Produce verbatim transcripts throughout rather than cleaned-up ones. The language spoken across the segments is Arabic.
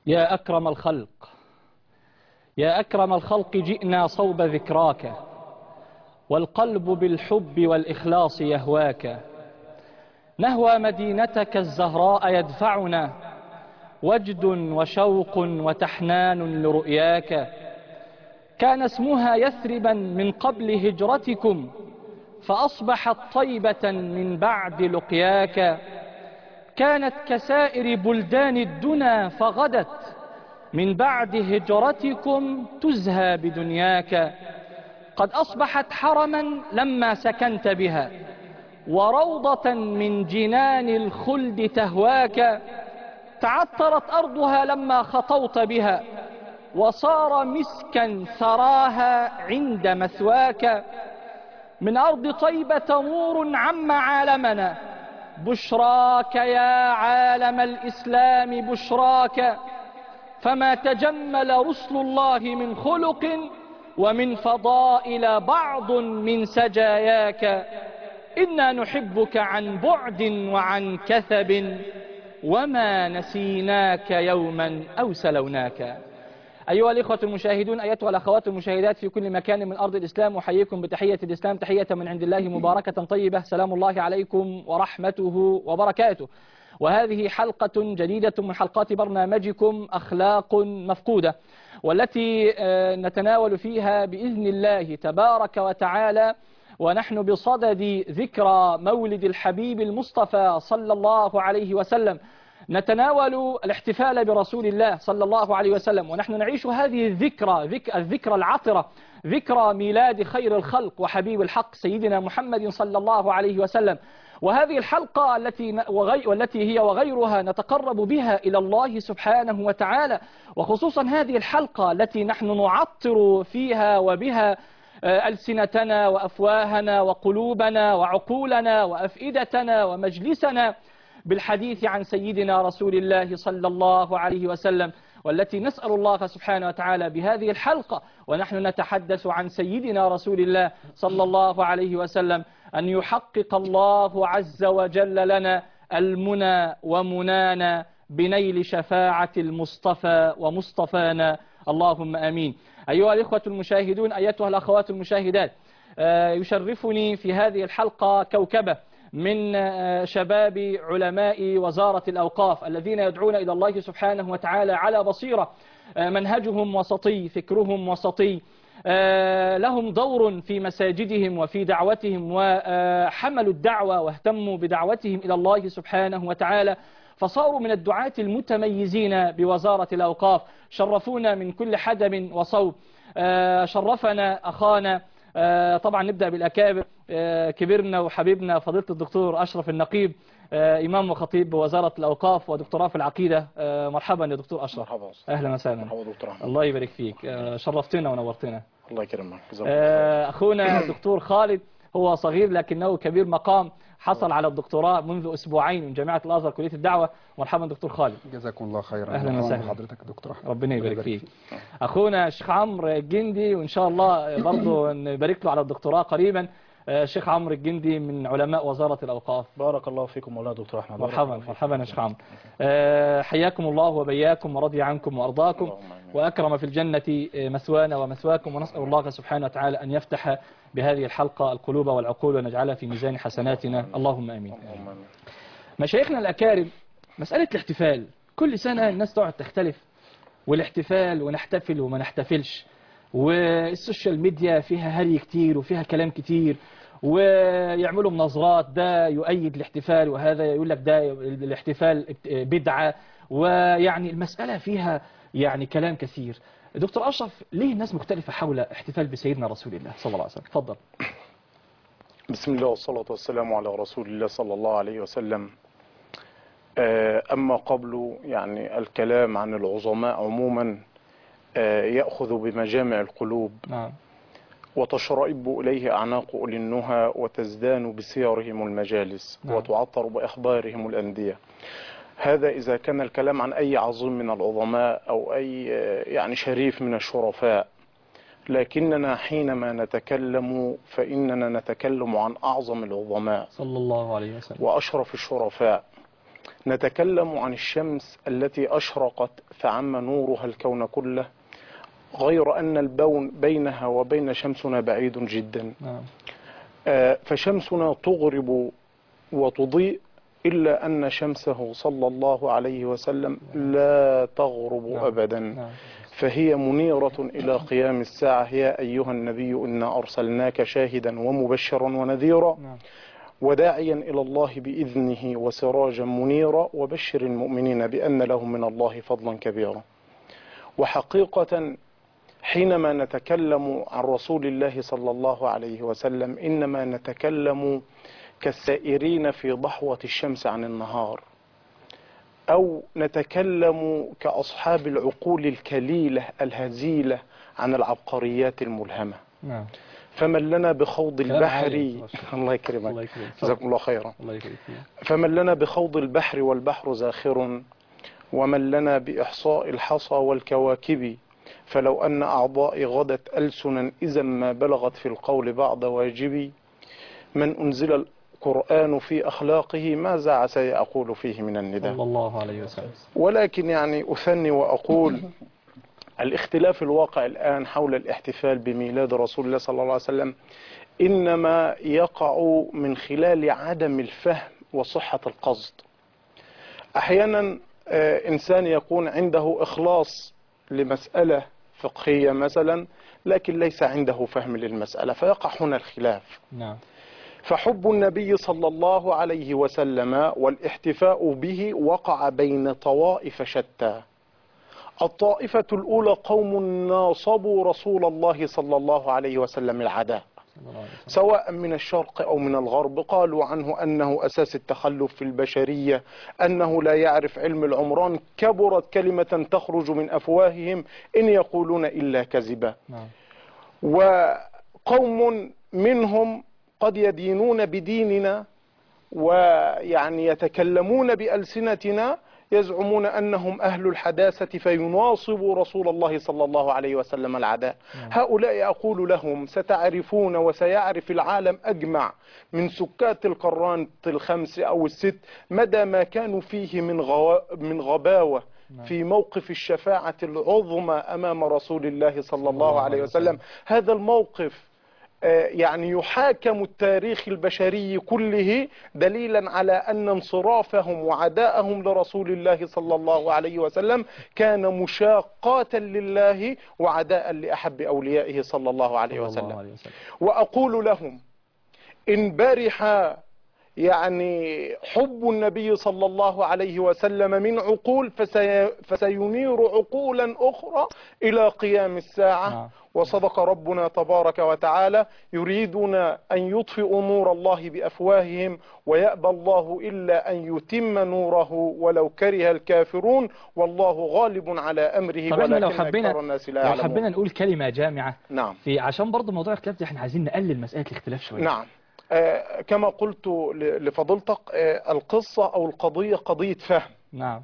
يا أكرم الخلق يا أكرم الخلق جئنا صوب ذكراك، والقلب بالحب والإخلاص يهواك. نهوى مدينتك الزهراء يدفعنا، وجد وشوق وتحنان لرؤياك. كان اسمها يثربا من قبل هجرتكم، فأصبحت طيبة من بعد لقياك. كانت كسائر بلدان الدنا، فغدت من بعد هجرتكم تزهى بدنياك. قد أصبحت حرما لما سكنت بها، وروضة من جنان الخلد تهواك. تعطرت أرضها لما خطوت بها، وصار مسكا ثراها عند مثواك. من أرض طيبة نور عم عالمنا، بشراك يا عالم الإسلام بشراك. فما تجمل رسل الله من خلق، ومن فضائل بعض من سجاياك. إنا نحبك عن بعد وعن كثب، وما نسيناك يوما أو سلوناك. أيها الإخوة المشاهدون، أيتها الأخوات المشاهدات في كل مكان من أرض الإسلام، أحييكم بتحية الإسلام، تحية من عند الله مباركة طيبة. سلام الله عليكم ورحمته وبركاته. وهذه حلقة جديدة من حلقات برنامجكم أخلاق مفقودة، والتي نتناول فيها بإذن الله تبارك وتعالى ونحن بصدد ذكرى مولد الحبيب المصطفى صلى الله عليه وسلم، نتناول الاحتفال برسول الله صلى الله عليه وسلم، ونحن نعيش هذه الذكرى الذكرى العطرة، ذكرى ميلاد خير الخلق وحبيب الحق سيدنا محمد صلى الله عليه وسلم. وهذه الحلقة التي والتي هي وغيرها نتقرب بها إلى الله سبحانه وتعالى، وخصوصا هذه الحلقة التي نحن نعطر فيها وبها ألسنتنا وأفواهنا وقلوبنا وعقولنا وأفئدتنا ومجلسنا بالحديث عن سيدنا رسول الله صلى الله عليه وسلم، والتي نسأل الله سبحانه وتعالى بهذه الحلقة ونحن نتحدث عن سيدنا رسول الله صلى الله عليه وسلم أن يحقق الله عز وجل لنا المنى ومنانا بنيل شفاعة المصطفى ومصطفانا، اللهم آمين. أيها الإخوة المشاهدون، أيتها الأخوات المشاهدات، يشرفني في هذه الحلقة كوكبة من شباب علماء وزارة الأوقاف الذين يدعون إلى الله سبحانه وتعالى على بصيرة، منهجهم وسطي، فكرهم وسطي، لهم دور في مساجدهم وفي دعوتهم، وحملوا الدعوة واهتموا بدعوتهم إلى الله سبحانه وتعالى، فصاروا من الدعاة المتميزين بوزارة الأوقاف. شرفونا من كل حدب وصوب. شرفنا أخانا، طبعا نبدأ بالأكابر، كبرنا وحبيبنا فضيلة الدكتور أشرف النقيب، إمام وخطيب بوزارة الأوقاف ودكتوراه في العقيدة. مرحبا يا دكتور أشرف. مرحبا. أهلا وسهلا. مرحبا دكتور أحمد. الله يبارك فيك، شرفتنا ونورتنا. الله يكرمك. أخونا الدكتور خالد، هو صغير لكنه كبير مقام، حصل على الدكتوراه منذ أسبوعين من جامعة الأزهر كلية الدعوة. مرحبا دكتور خالد. جزاكم الله خيرا. أهلا وسهلا حضرتك دكتور أحمد. ربنا يبارك فيك. أخونا الشيخ عمرو الجندي، وإن شاء الله برضه نبارك له على الدكتوراه قريبا. الشيخ عمرو الجندي من علماء وزارة الأوقاف. بارك الله فيكم مولانا دكتور أحمد. مرحبا مرحبا يا شيخ عمرو. حياكم الله وبياكم ورضي عنكم وأرضاكم وأكرم في الجنة مثوانا ومثواكم، ونسأل الله سبحانه وتعالى أن يفتح بهذه الحلقة القلوب والعقول ونجعلها في ميزان حسناتنا، اللهم آمين. مشايخنا الأكارم، مسألة الاحتفال كل سنة الناس تقعد تختلف، والاحتفال ونحتفل وما نحتفلش، والسوشيال ميديا فيها هري كتير وفيها كلام كتير، ويعملوا مناظرات، ده يؤيد الاحتفال وهذا يقول لك ده الاحتفال بدعة، ويعني المسألة فيها يعني كلام كثير. دكتور أشرف، ليه الناس مختلفة حول احتفال بسيدنا رسول الله صلى الله عليه وسلم؟ تفضل. بسم الله والصلاة والسلام على رسول الله صلى الله عليه وسلم. أما قبل يعني الكلام عن العظماء عموما يأخذ بمجامع القلوب، نعم، وتشرئب إليه أعناق أولي النهى، وتزدان بسيرهم المجالس، نعم، وتعطر بأخبارهم الأندية. هذا إذا كان الكلام عن أي عظيم من العظماء أو أي يعني شريف من الشرفاء، لكننا حينما نتكلم فإننا نتكلم عن أعظم العظماء صلى الله عليه وسلم وأشرف الشرفاء. نتكلم عن الشمس التي أشرقت فعم نورها الكون كله، غير أن البون بينها وبين شمسنا بعيد جدا. نعم. آه، فشمسنا تغرب وتضيء، إلا أن شمسه صلى الله عليه وسلم لا تغرب نعم. أبدا. نعم. فهي منيرة إلى قيام الساعة. يا أيها النبي إنا أرسلناك شاهدا ومبشرا ونذيرا نعم. وداعيا إلى الله بإذنه وسراجا منيرا وبشر المؤمنين بأن لهم من الله فضلا كبيرا. وحقيقة حينما نتكلم عن رسول الله صلى الله عليه وسلم إنما نتكلم كالسائرين في ضحوة الشمس عن النهار، أو نتكلم كأصحاب العقول الكليلة الهزيلة عن العبقريات الملهمة. نعم. فمن لنا بخوض البحر الله الله يكرمك، الله يكرمك. جزاكم الله خيرا. الله يكرمك. فمن لنا بخوض البحر والبحر زاخر، ومن لنا بإحصاء الحصى والكواكب، فلو أن أعضائي غدت ألسنا إذا ما بلغت في القول بعض واجبي. من أنزل القرآن في أخلاقه ماذا عسى أقول فيه من النداء. صلى الله عليه وسلم. ولكن يعني أثني وأقول الاختلاف الواقع الآن حول الاحتفال بميلاد رسول الله صلى الله عليه وسلم إنما يقع من خلال عدم الفهم وصحة القصد. أحيانا إنسان يكون عنده إخلاص لمسألة فقهية مثلا، لكن ليس عنده فهم للمسألة، فيقع هنا الخلاف. نعم. فحب النبي صلى الله عليه وسلم والاحتفاء به وقع بين طوائف شتى. الطائفة الأولى قوم ناصبوا رسول الله صلى الله عليه وسلم العداء، سواء من الشرق أو من الغرب. قالوا عنه أنه أساس التخلف في البشرية، أنه لا يعرف علم العمران، كبرت كلمة تخرج من أفواههم إن يقولون إلا كذبا. وقوم منهم قد يدينون بديننا ويعني يتكلمون بألسنتنا، يزعمون أنهم أهل الحداثة فيناصبوا رسول الله صلى الله عليه وسلم العداء. هؤلاء أقول لهم ستعرفون وسيعرف العالم أجمع من سكات القران الخمس أو الست مدى ما كانوا فيه من, غو... من غباوة في موقف الشفاعة العظمى أمام رسول الله صلى الله عليه وسلم. هذا الموقف يعني يحاكم التاريخ البشري كله دليلا على أن انصرافهم وعداءهم لرسول الله صلى الله عليه وسلم كان مشاقاة لله وعداء لأحب أوليائه صلى الله عليه وسلم. وأقول لهم إن برح يعني حب النبي صلى الله عليه وسلم من عقول فسي فسينير عقولا أخرى إلى قيام الساعة. وصدق ربنا تبارك وتعالى يريدون أن يطفئوا نور الله بأفواههم ويأبى الله إلا أن يتم نوره ولو كره الكافرون والله غالب على أمره ولكن لو حبينا أكثر الناس لا لو يعلمون. حبينا نقول كلمة جامعة نعم. في عشان برضو موضوع الاختلاف ده احنا عايزين نقلل مسألة الاختلاف شوية. نعم. آه كما قلت لفضيلتك آه القصة أو القضية قضية فهم. نعم.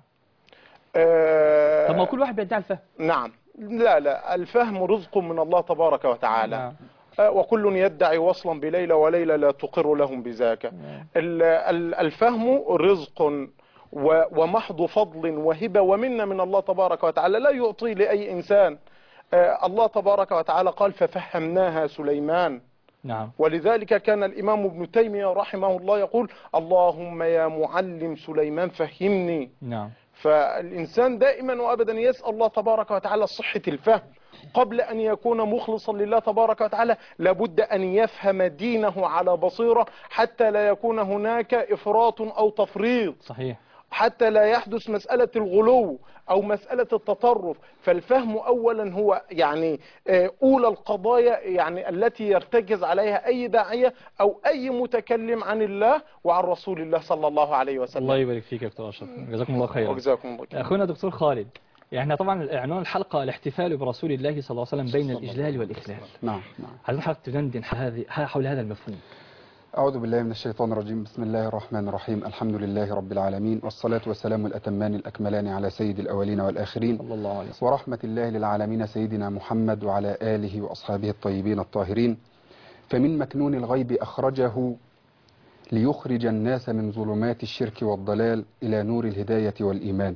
آه طب ما كل واحد بيدعي الفهم. نعم. لا لا الفهم رزق من الله تبارك وتعالى. نعم. آه وكل يدعي وصلا بليلى وليلى لا تقر لهم بذاك. نعم. الفهم رزق ومحض فضل وهبة ومنة من الله تبارك وتعالى لا يعطي لأي إنسان. آه الله تبارك وتعالى قال ففهمناها سليمان. نعم. ولذلك كان الإمام ابن تيمية رحمه الله يقول اللهم يا معلم سليمان فهمني. نعم. فالإنسان دائما وأبدا يسأل الله تبارك وتعالى صحة الفهم قبل أن يكون مخلصا لله تبارك وتعالى. لابد أن يفهم دينه على بصيرة حتى لا يكون هناك إفراط أو تفريط. صحيح. حتى لا يحدث مسألة الغلو أو مسألة التطرف. فالفهم أولا هو يعني أولى القضايا يعني التي يرتكز عليها أي داعية أو أي متكلم عن الله وعن رسول الله صلى الله عليه وسلم. الله يبارك فيك يا دكتور أشرف، جزاكم الله خيرا. وجزاكم الله خيرا. أخونا دكتور خالد، يعني طبعا عنوان الحلقة الاحتفال برسول الله صلى الله عليه وسلم بين الإجلال والإخلال. نعم نعم. عايزين حضرتك تدندن حول هذا المفهوم. أعوذ بالله من الشيطان الرجيم. بسم الله الرحمن الرحيم. الحمد لله رب العالمين والصلاة والسلام الأتمان الأكملان على سيد الأولين والآخرين صلى الله عليه وسلم. ورحمة الله للعالمين سيدنا محمد وعلى آله وأصحابه الطيبين الطاهرين. فمن مكنون الغيب أخرجه ليخرج الناس من ظلمات الشرك والضلال إلى نور الهداية والإيمان.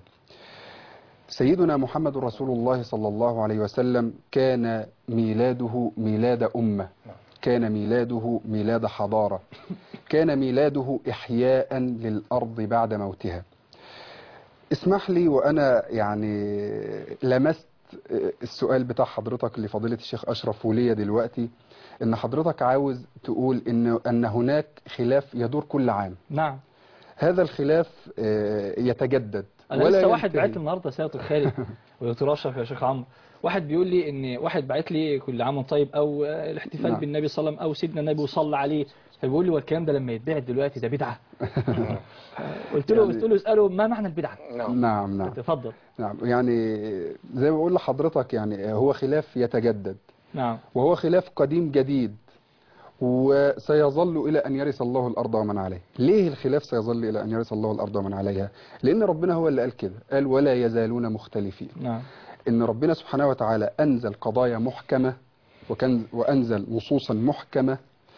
سيدنا محمد رسول الله صلى الله عليه وسلم كان ميلاده ميلاد أمة، كان ميلاده ميلاد حضارة، كان ميلاده إحياء للأرض بعد موتها. اسمح لي وأنا يعني لمست السؤال بتاع حضرتك لفضيلة الشيخ أشرف وليا دلوقتي، إن حضرتك عاوز تقول إن أن هناك خلاف يدور كل عام. نعم. هذا الخلاف يتجدد أنا ولا لسه واحد ينتهي. بعت النهارده سيادة الخالد ودكتور أشرف يا شيخ عمرو، واحد بيقول لي إن واحد بعت لي كل عام طيب أو الاحتفال نعم. بالنبي صلى الله عليه وسلم أو سيدنا النبي وصلى عليه، فبيقول لي والكلام ده لما يتباع دلوقتي ده بدعة. قلت له يعني- قلت له اسأله ما معنى البدعة؟ نعم. نعم نعم تفضل. نعم يعني زي ما بقول لحضرتك، يعني هو خلاف يتجدد، نعم. وهو خلاف قديم جديد، وسيظل إلى أن يرث الله الأرض ومن عليها. ليه الخلاف سيظل إلى أن يرث الله الأرض ومن عليها؟ لأن ربنا هو اللي قال كده، قال ولا يزالون مختلفين. نعم. إن ربنا سبحانه وتعالى أنزل قضايا محكمة، وكان وأنزل نصوصا محكمة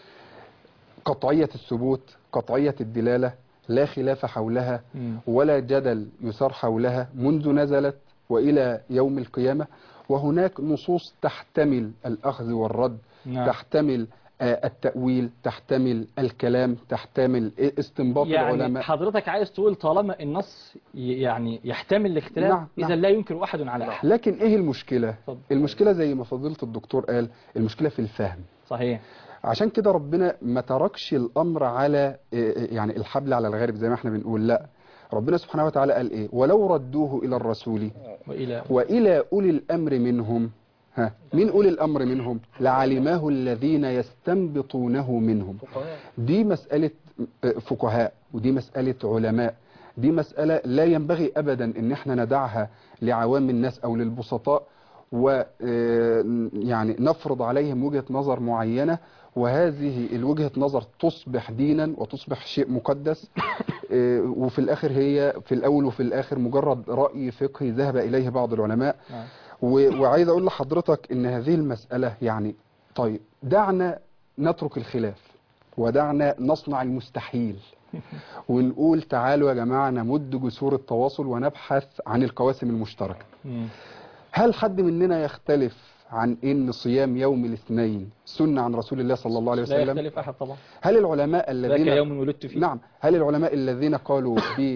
قطعية الثبوت قطعية الدلالة، لا خلاف حولها مم. ولا جدل يثار حولها منذ نزلت وإلى يوم القيامة. وهناك نصوص تحتمل الأخذ والرد، نعم. تحتمل آه، التأويل، تحتمل الكلام، تحتمل استنباط يعني العلماء. حضرتك عايز تقول طالما النص ي- يعني يحتمل الاختلاف، نعم، إذا نعم. لا ينكر أحد على أحد. لكن إيه المشكلة؟ اتفضل. المشكلة زي ما فضيلة الدكتور قال، المشكلة في الفهم. صحيح. عشان كده ربنا ما تركش الأمر على إيه، يعني الحبل على الغارب زي ما احنا بنقول، لا، ربنا سبحانه وتعالى قال إيه؟ ولو ردوه إلى الرسول وإلى وإلى أولي الأمر منهم. ها، مين أولي الأمر منهم؟ لعلماه الذين يستنبطونه منهم. دي مسألة فقهاء، ودي مسألة علماء، دي مسألة لا ينبغي أبدا إن احنا ندعها لعوام الناس أو للبسطاء، ويعني نفرض عليهم وجهة نظر معينة، وهذه الوجهة نظر تصبح دينا وتصبح شيء مقدس، آه، وفي الآخر هي في الأول وفي الآخر مجرد رأي فقهي ذهب إليه بعض العلماء. نعم. و- وعايز أقول لحضرتك إن هذه المسألة يعني طيب دعنا نترك الخلاف، ودعنا نصنع المستحيل، ونقول تعالوا يا جماعة نمد جسور التواصل ونبحث عن القواسم المشتركة. مم. هل حد مننا يختلف عن ان صيام يوم الاثنين سنة عن رسول الله صلى الله عليه لا وسلم؟ يختلف أحد طبعا. هل العلماء ذاك الذين يوم ولدت فيه. نعم هل العلماء الذين قالوا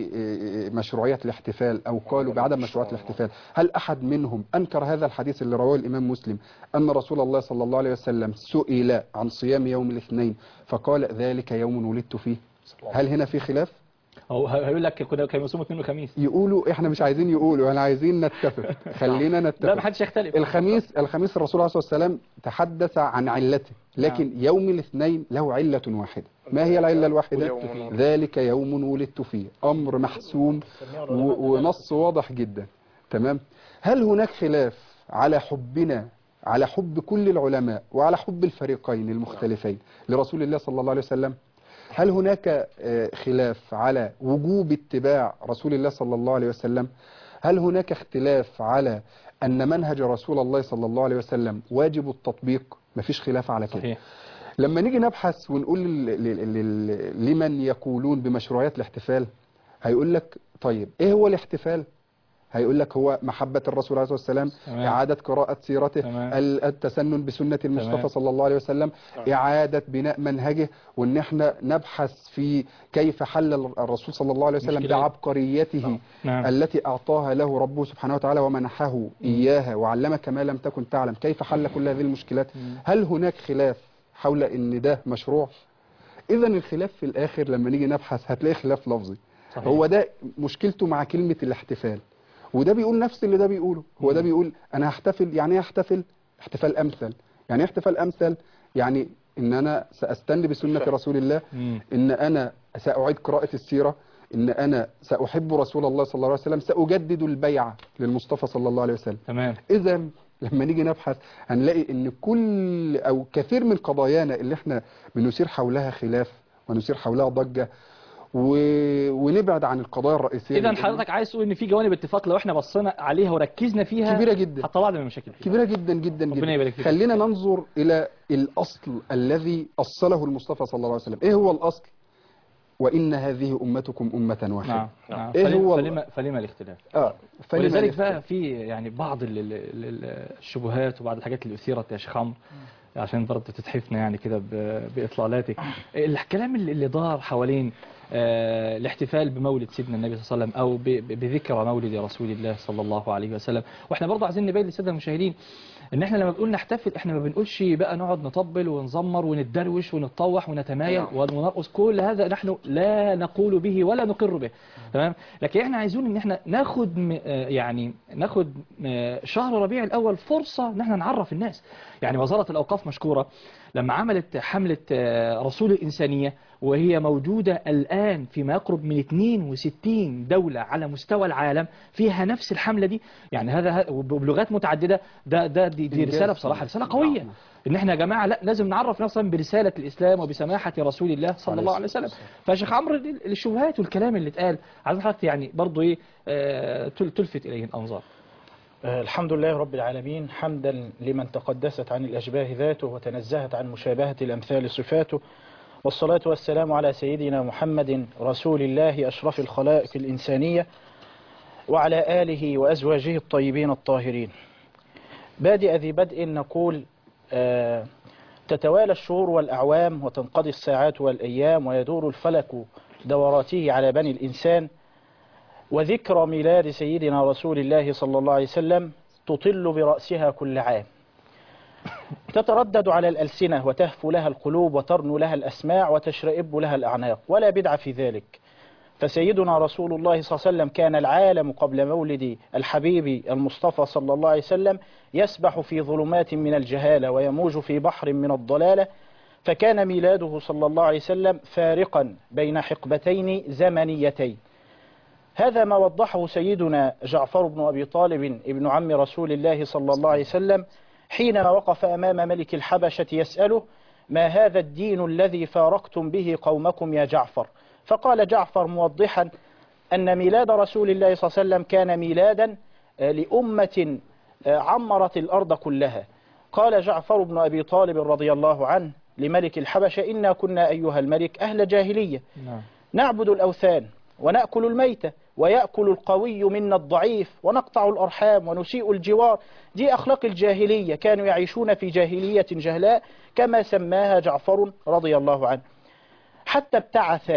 بمشروعية الاحتفال او قالوا بعدم مشروعية الاحتفال، هل احد منهم انكر هذا الحديث اللي رواه الامام مسلم ان رسول الله صلى الله عليه وسلم سئل عن صيام يوم الاثنين فقال ذلك يوم ولدت فيه؟ هل هنا في خلاف؟ هو هيقول لك كنا كانوا يصوموا اثنين وخميس. يقولوا احنا مش عايزين يقولوا، احنا عايزين نتفق، خلينا نتفق. لا ما حدش يختلف. الخميس الخميس الرسول عليه الصلاة والسلام تحدث عن علته، لكن نعم. يوم الاثنين له علة واحدة. ما هي العلة الواحدة؟ ولدت فيه. ذلك يوم ولدت فيه، أمر محسوم و- ونص واضح جدا. تمام. هل هناك خلاف على حبنا، على حب كل العلماء وعلى حب الفريقين المختلفين لرسول الله صلى الله عليه وسلم؟ هل هناك آه، خلاف على وجوب اتباع رسول الله صلى الله عليه وسلم؟ هل هناك اختلاف على أن منهج رسول الله صلى الله عليه وسلم واجب التطبيق؟ مفيش خلاف على كده. صحيح. لما نيجي نبحث ونقول لل- لل- لل- لمن يقولون بمشروعية الاحتفال، هيقول لك طيب ايه هو الاحتفال؟ هيقول لك هو محبة الرسول عليه الصلاة والسلام، تمام. إعادة قراءة سيرته، تمام. ال- التسنن بسنة المصطفى تمام. صلى الله عليه وسلم، إعادة بناء منهجه، وإن احنا نبحث في كيف حل الرسول صلى الله عليه وسلم مشكلة. بعبقريته نعم. التي أعطاها له ربه سبحانه وتعالى ومنحه إياها وعلمك ما لم تكن تعلم، كيف حل كل هذه المشكلات. هل هناك خلاف حول إن ده مشروع؟ إذا الخلاف في الآخر لما نيجي نبحث هتلاقي خلاف لفظي. صحيح. هو ده مشكلته مع كلمة الاحتفال، وده بيقول نفس اللي ده بيقوله. هو ده بيقول أنا هحتفل، يعني ايه احتفل؟ احتفال أمثل. يعني ايه احتفال أمثل؟ يعني إن أنا سأستن بسنة رسول الله، مم. إن أنا سأعيد قراءة السيرة، إن أنا سأحب رسول الله صلى الله عليه وسلم، سأجدد البيعة للمصطفى صلى الله عليه وسلم. تمام. إذا لما نيجي نبحث هنلاقي إن كل أو كثير من قضايانا اللي احنا بنثير حولها خلاف ونثير حولها ضجة و... ونبعد عن القضايا الرئيسية. إذا اللي- حضرتك عايز تقول إن في جوانب اتفاق لو إحنا بصينا عليها وركزنا فيها كبيرة جدا، هتطلع لنا مشاكل فيها. كبيرة جدا جدا ربنا جدا. يبارك فيك. خلينا ننظر إلى الأصل الذي أصله المصطفى صلى الله عليه وسلم. إيه هو الأصل؟ وإن هذه أمتكم أمة واحدة. نعم نعم. إيه فلما, هو فلما, فلما الاختلاف؟ آه فلما ولذلك الاختلاف؟ بقى في يعني بعض ال- ال- ال- الشبهات وبعض الحاجات اللي أثيرت يا شيخ عمرو، عشان برضه تتحفنا يعني كده ب- بإطلالاتك. الكلام اللي اللي دار حوالين آه، الاحتفال بمولد سيدنا النبي صلى الله عليه وسلم أو ب- ب- بذكرى مولد رسول الله صلى الله عليه وسلم. وإحنا برضه عايزين نبين للسادة المشاهدين ان احنا لما بنقول نحتفل احنا ما بنقولش بقى نقعد نطبل ونزمر ونتدروش ونتطوح ونتمايل ونرقص. كل هذا نحن لا نقول به ولا نقر به، تمام. لكن احنا عايزون ان احنا ناخد م- آه يعني ناخد آه شهر ربيع الاول فرصة ان احنا نعرف الناس. يعني وزارة الاوقاف مشكورة لما عملت حملة آه رسول الانسانية، وهي موجودة الآن فيما يقرب من اثنين وستين دولة على مستوى العالم فيها نفس الحملة دي. يعني هذا بلغات متعددة. ده ده دي, دي رسالة بصراحة، رسالة قوية ان احنا يا جماعة لا لازم نعرف نفسنا برسالة الإسلام وبسماحة رسول الله صلى الله عليه وسلم. فشيخ عمرو الشبهات والكلام اللي اتقال عايز حضرتك يعني برضه ايه آه تلفت إليه الأنظار. الحمد لله رب العالمين، حمدا لمن تقدست عن الأشباه ذاته وتنزهت عن مشابهة الأمثال صفاته، والصلاة والسلام على سيدنا محمد رسول الله أشرف الخلائق الإنسانية وعلى آله وأزواجه الطيبين الطاهرين. بادئ ذي بدء نقول آه تتوالى الشهور والأعوام وتنقضي الساعات والأيام ويدور الفلك دوراته على بني الإنسان، وذكرى ميلاد سيدنا رسول الله صلى الله عليه وسلم تطل برأسها كل عام، تتردد على الألسنة وتهفو لها القلوب وترنو لها الأسماع وتشرئب لها الأعناق، ولا بدع في ذلك. فسيدنا رسول الله صلى الله عليه وسلم كان العالم قبل مولد الحبيب المصطفى صلى الله عليه وسلم يسبح في ظلمات من الجهالة ويموج في بحر من الضلالة، فكان ميلاده صلى الله عليه وسلم فارقا بين حقبتين زمنيتين. هذا ما وضحه سيدنا جعفر بن أبي طالب ابن عم رسول الله صلى الله عليه وسلم حينما وقف أمام ملك الحبشة يسأله: ما هذا الدين الذي فارقتم به قومكم يا جعفر؟ فقال جعفر موضحا أن ميلاد رسول الله صلى الله عليه وسلم كان ميلادا لأمة عمرت الأرض كلها. قال جعفر بن أبي طالب رضي الله عنه لملك الحبشة: إنا كنا أيها الملك أهل جاهلية نعبد الأوثان ونأكل الميتة ويأكل القوي منا الضعيف ونقطع الأرحام ونسيء الجوار. دي أخلاق الجاهلية، كانوا يعيشون في جاهلية جهلاء كما سماها جعفر رضي الله عنه. حتى ابتعث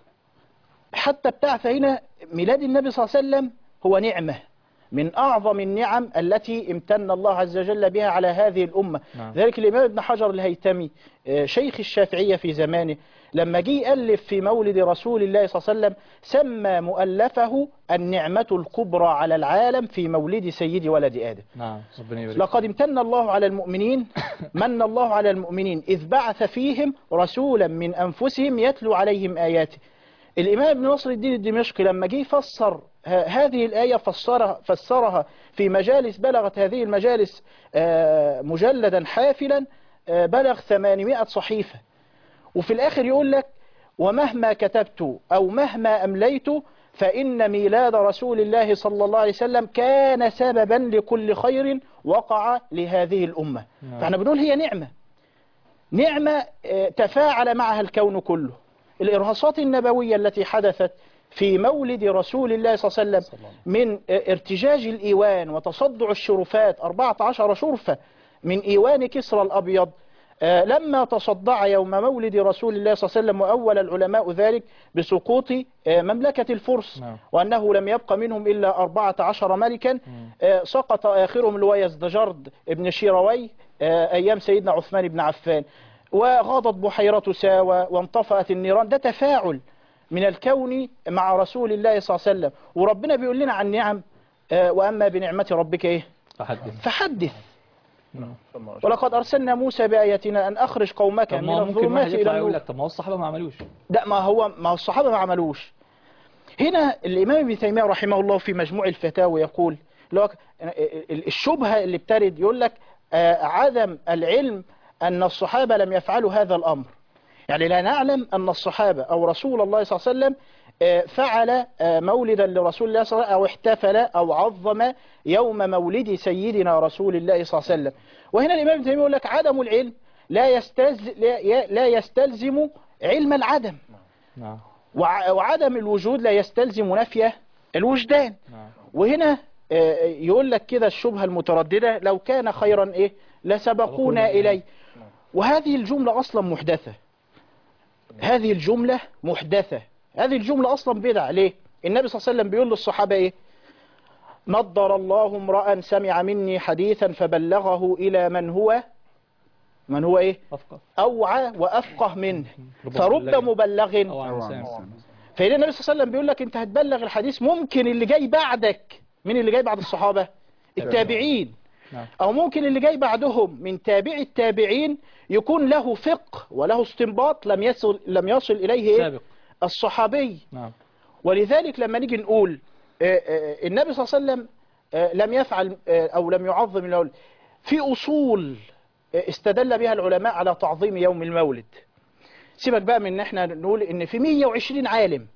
حتى ابتعث هنا ميلاد النبي صلى الله عليه وسلم هو نعمة من أعظم النعم التي امتن الله عز وجل بها على هذه الأمة. نعم. ذلك الإمام ابن حجر الهيتمي شيخ الشافعية في زمانه لما جه يألف في مولد رسول الله صلى الله عليه وسلم سمى مؤلفه النعمة الكبرى على العالم في مولد سيد ولد آدم. نعم. لقد امتن الله على المؤمنين من الله على المؤمنين إذ بعث فيهم رسولا من أنفسهم يتلو عليهم آياته. الإمام ابن نصر الدين الدمشقي لما جه فسر هذه الآية فسرها, فسرها في مجالس بلغت هذه المجالس مجلدا حافلا بلغ ثمانمائة صحيفة، وفي الآخر يقول لك: ومهما كتبت أو مهما أمليت فإن ميلاد رسول الله صلى الله عليه وسلم كان سببا لكل خير وقع لهذه الأمة. نعم. فاحنا بنقول هي نعمة نعمة تفاعل معها الكون كله. الإرهاصات النبوية التي حدثت في مولد رسول الله صلى الله عليه وسلم من ارتجاج الإيوان وتصدع الشرفات أربعة عشر شرفة من إيوان كسرى الأبيض لما تصدع يوم مولد رسول الله صلى الله عليه وسلم، وأول العلماء ذلك بسقوط مملكة الفرس، وأنه لم يبقى منهم إلا أربعة عشر ملكا، سقط آخرهم الويزدجرد ابن شيروي أيام سيدنا عثمان بن عفان، وغاضت بحيرة ساوى وانطفأت النيران. ده تفاعل من الكون مع رسول الله صلى الله عليه وسلم. وربنا بيقول لنا عن نعم: وأما بنعمة ربك إيه؟ فحدث, فحدث. ولقد أرسلنا موسى بآياتنا أن أخرج قومك من الظلمات إلى النور. يقول لك طب ما هو الصحابة ما عملوش. ده ما هو ما هو الصحابة ما عملوش. هنا الإمام ابن تيمية رحمه الله في مجموع الفتاوى يقول لو الشبهة اللي بترد يقول لك عدم العلم أن الصحابة لم يفعلوا هذا الأمر. يعني لا نعلم أن الصحابة أو رسول الله صلى الله عليه وسلم فعل مولدا لرسول الله صلى الله عليه وسلم أو احتفل أو عظم يوم مولد سيدنا رسول الله صلى الله عليه وسلم. وهنا الإمام ابن تيمية يقول لك عدم العلم لا يستلزم لا يستلزم علم العدم. وع- وعدم الوجود لا يستلزم نفي الوجدان. نعم. وهنا آه، يقول لك كده الشبهة المترددة لو كان خيرا إيه لسبقونا إليه. وهذه الجملة أصلا محدثة، هذه الجملة محدثة، هذه الجملة أصلا بدعة. ليه؟ النبي صلى الله عليه وسلم بيقول للصحابة إيه؟ نضر الله امرأ سمع مني حديثا فبلغه إلى من هو من هو إيه؟ أفقه أوعى وأفقه منه رب فرب مبلغ. مبلغ. أو عن أو لسان. عن فإذا النبي صلى الله عليه وسلم بيقول لك أنت هتبلغ الحديث، ممكن اللي جاي بعدك، من اللي جاي بعد الصحابة؟ التابعين. نعم. أو ممكن اللي جاي بعدهم من تابع التابعين يكون له فقه وله استنباط لم يصل لم يصل إليه إيه؟ سابق. الصحابي. نعم. ولذلك لما نيجي نقول آه، آه، النبي صلى الله عليه وسلم آه، لم يفعل آه، أو لم يعظم المولد، في أصول آه، استدل بها العلماء على تعظيم يوم المولد. سيبك بقى من ان احنا نقول ان في مئة وعشرين عالم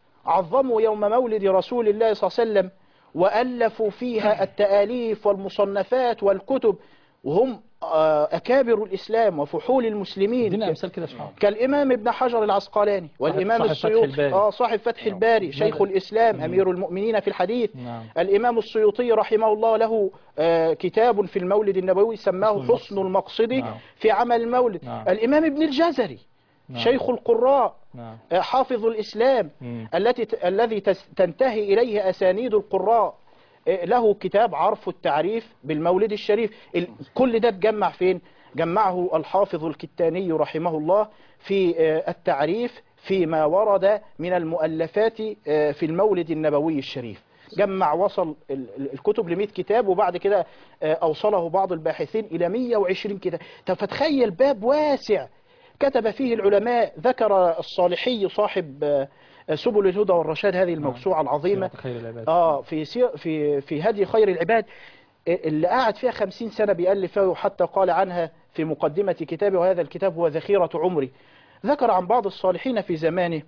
عظموا يوم مولد رسول الله صلى الله عليه وسلم وألفوا فيها التآليف والمصنفات والكتب، وهم آه، أكابر الإسلام وفحول المسلمين، ادينا أمثال كده شعار. كالإمام ابن حجر العسقلاني والإمام صاحب فتح السيوطي الباري. آه صاحب فتح الباري شيخ الإسلام مم. أمير المؤمنين في الحديث. نعم. الإمام السيوطي رحمه الله له آه، كتاب في المولد النبوي سماه حسن حسن المقصد نعم. في عمل المولد. نعم. الإمام ابن الجزري نعم. شيخ القراء نعم. آه، حافظ الإسلام مم. التي ت- الذي تس- تنتهي إليه أسانيد القراء آه، له كتاب عرف التعريف بالمولد الشريف. ال- كل ده اتجمع فين؟ جمعه الحافظ الكتاني رحمه الله في آه، التعريف فيما ورد من المؤلفات آه، في المولد النبوي الشريف. جمع وصل ال- ال- الكتب ل مئة كتاب، وبعد كده آه، أوصله بعض الباحثين إلى مئة وعشرين كتاب. طب فتخيل باب واسع كتب فيه العلماء. ذكر الصالحي صاحب آه، سبل الهدى والرشاد هذه الموسوعة العظيمة خير العباد. اه في سير في في هدي خير العباد، اللي قعد فيها خمسين سنة بيألف فيها، وحتى قال عنها في مقدمة كتابه وهذا الكتاب هو ذخيرة عمري. ذكر عن بعض الصالحين في زمانه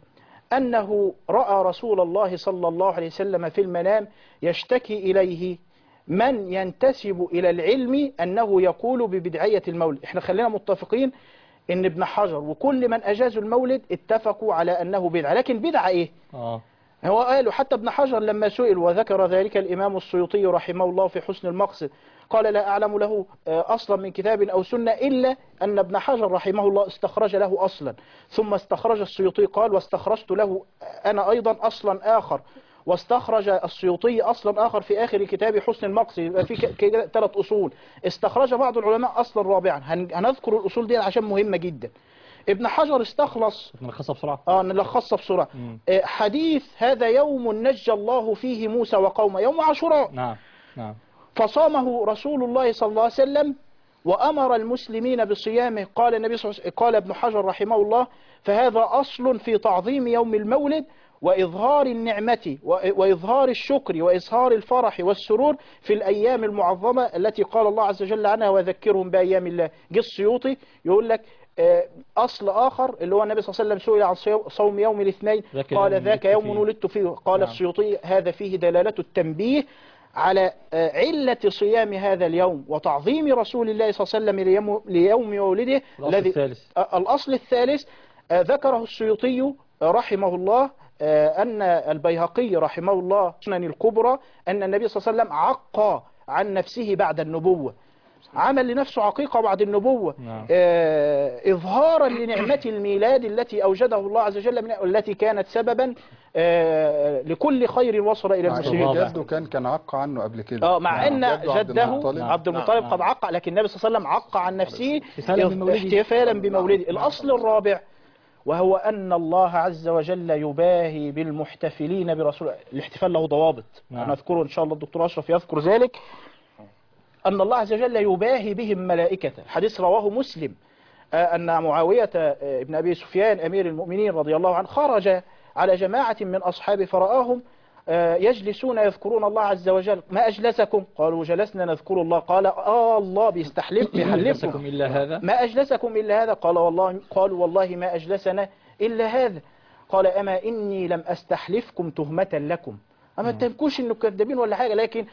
أنه رأى رسول الله صلى الله عليه وسلم في المنام يشتكي إليه من ينتسب إلى العلم أنه يقول ببدعية المولد. احنا خلينا متفقين ان ابن حجر وكل من أجازوا المولد اتفقوا على أنه بدعة، لكن بدعة ايه؟ اه هو قالوا حتى ابن حجر لما سئل، وذكر ذلك الإمام السيوطي رحمه الله في حسن المقصد، قال لا أعلم له أصلا من كتاب أو سنة إلا أن ابن حجر رحمه الله استخرج له أصلا، ثم استخرج السيوطي قال واستخرجت له أنا أيضا أصلا آخر، واستخرج السيوطي أصلا آخر في آخر كتاب حسن المقصد. يبقى في كده ثلاث أصول. استخرج بعض العلماء أصلا رابعا. هن- هنذكر الأصول دي عشان مهمة جدا. ابن حجر استخلص نلخصها بسرعة. اه نلخصها بسرعة. مم. آه، حديث هذا يوم نجى الله فيه موسى وقومه، يوم عاشوراء، نعم. نعم. فصامه رسول الله صلى الله عليه وسلم وأمر المسلمين بصيامه. قال النبي صلى الله عليه وسلم، قال ابن حجر رحمه الله فهذا أصل في تعظيم يوم المولد وإظهار النعمة و- وإظهار الشكر وإظهار الفرح والسرور في الأيام المعظمة التي قال الله عز وجل عنها وذكرهم بأيام الله. جه السيوطي يقول لك آه، أصل آخر اللي هو النبي صلى الله عليه وسلم سئل عن صيو- صوم يوم الاثنين ذاك قال يوم ذاك ولدت يوم فيه. ولدت فيه. قال نعم. السيوطي هذا فيه دلالة التنبيه على آه، علة صيام هذا اليوم وتعظيم رسول الله صلى الله عليه وسلم ليوم, ليوم مولده. الأصل الثالث. آه، الأصل الثالث آه، ذكره السيوطي آه، رحمه الله آه، أن البيهقي رحمه الله سنن الكبرى أن النبي صلى الله عليه وسلم عق عن نفسه بعد النبوة، عمل لنفسه عقيقة بعد النبوة. نعم. آه إظهارا لنعمة الميلاد التي أوجده الله عز وجل من التي كانت سببا آه لكل خير وصل إلى مع المسلمين. إن جده كان كان عق عنه قبل كده. اه مع نعم. ان جده عبد جده المطلب. عبد المطلب نعم. قد عق، لكن النبي صلى الله عليه وسلم عق عن نفسه احتفالا بمولده. احتفالا بمولده. الأصل الرابع وهو أن الله عز وجل يباهي بالمحتفلين برسول. الاحتفال له ضوابط نعم. نذكره إن شاء الله، الدكتور أشرف يذكر ذلك، أن الله عز وجل يباهي بهم ملائكته. حديث رواه مسلم آه، أن معاوية آه، ابن أبي سفيان أمير المؤمنين رضي الله عنه خرج على جماعة من أصحابه فرآهم آه، يجلسون يذكرون الله عز وجل. ما أجلسكم؟ قالوا جلسنا نذكر الله. قال آه الله بيستحلف لكم بيحلفكم. إلا هذا. ما أجلسكم إلا هذا؟ قال والله قالوا والله ما أجلسنا إلا هذا. قال أما إني لم أستحلفكم تهمة لكم، أما تنكوش إنه كذابين ولا حاجة، لكن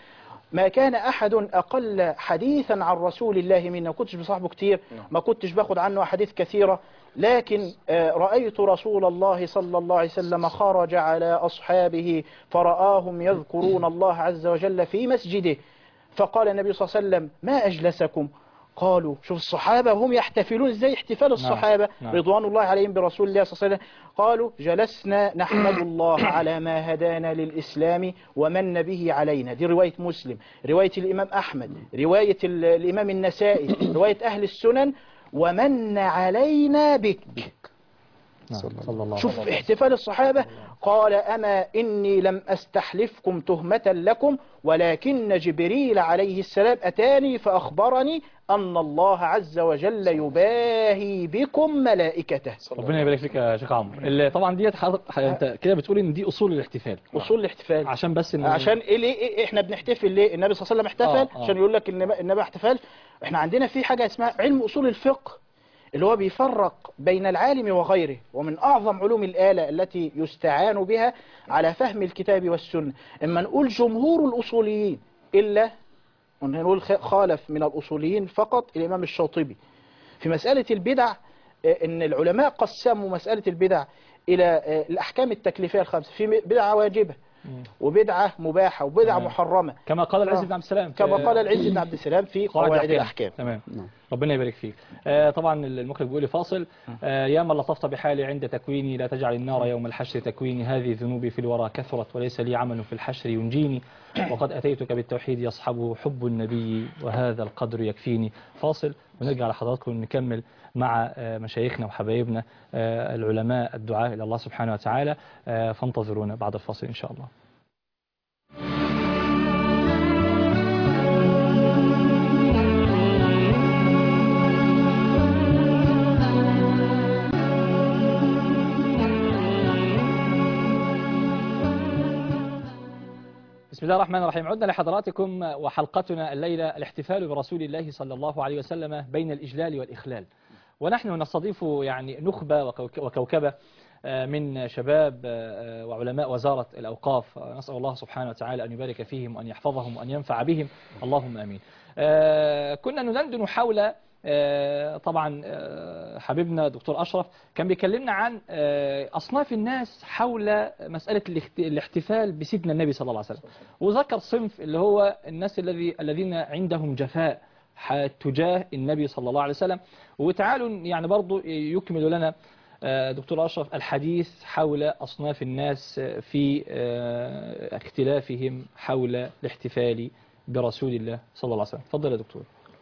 ما كان أحد أقل حديثا عن رسول الله منا، ما كنتش بصاحبه كتير، ما كنتش باخد عنه أحاديث كثيرة، لكن رأيت رسول الله صلى الله عليه وسلم خرج على أصحابه فرآهم يذكرون الله عز وجل في مسجده، فقال النبي صلى الله عليه وسلم ما أجلسكم؟ قالوا شوف الصحابة هم يحتفلون ازاي، احتفال الصحابة نعم. رضوان الله عليهم برسول الله صلى الله عليه وسلم. قالوا جلسنا نحمد الله على ما هدانا للإسلام ومن به علينا. دي رواية مسلم، رواية الإمام أحمد، رواية الإمام النسائي، رواية أهل السنن، ومن علينا بك. صلى الله عليه شوف وسلم. احتفال الصحابة. قال أما إني لم أستحلفكم تهمة لكم، ولكن جبريل عليه السلام أتاني فأخبرني أن الله عز وجل يباهي بكم ملائكته. ربنا يبارك فيك يا شيخ عمرو. اللي طبعا ديت حضرتك انت كده بتقول ان دي اصول الاحتفال. أصول الاحتفال عشان بس إن عشان إيه ليه إيه احنا بنحتفل ليه؟ النبي صلى الله عليه وسلم احتفل آه آه. عشان يقول لك ان النبي احتفال. احنا عندنا في حاجة اسمها علم أصول الفقه اللي هو بيفرق بين العالم وغيره، ومن أعظم علوم الآلة التي يستعان بها على فهم الكتاب والسنة. اما نقول جمهور الأصوليين إلا نقول خالف من الأصوليين فقط الإمام الشاطبي في مسألة البدع، إن العلماء قسموا مسألة البدع إلى الأحكام التكليفية الخمسة، في بدعة واجبة وبدعة مباحة وبدعة محرمة، كما قال العز بن عبد السلام كما قال العز بن عبد السلام في قواعد الأحكام. تمام. ربنا يبارك فيك. آه طبعا المخرج بيقول لي فاصل. آه يا من لطفت بحالي عند تكويني، لا تجعل النار يوم الحشر تكويني، هذه ذنوبي في الورى كثرت وليس لي عمل في الحشر ينجيني، وقد أتيتك بالتوحيد يصحبه حب النبي وهذا القدر يكفيني. فاصل ونرجع لحضراتكم نكمل مع مشايخنا وحبايبنا العلماء الدعاء إلى الله سبحانه وتعالى، فانتظرونا بعد الفاصل إن شاء الله. بسم الله الرحمن الرحيم. عدنا لحضراتكم وحلقتنا الليلة الاحتفال برسول الله صلى الله عليه وسلم بين الإجلال والإخلال، ونحن نستضيف يعني نخبة وكوكبة من شباب وعلماء وزارة الأوقاف، نسأل الله سبحانه وتعالى أن يبارك فيهم وأن يحفظهم وأن ينفع بهم، اللهم آمين. كنا ندندن حول طبعا حبيبنا دكتور أشرف كان بيكلمنا عن أصناف الناس حول مسألة الاحتفال بسيدنا النبي صلى الله عليه وسلم، وذكر صنف اللي هو الناس الذي الذين عندهم جفاء تجاه النبي صلى الله عليه وسلم. وتعالوا يعني برضو يكمل لنا دكتور أشرف الحديث حول أصناف الناس في اختلافهم حول الاحتفال برسول الله صلى الله عليه وسلم. تفضل يا دكتور.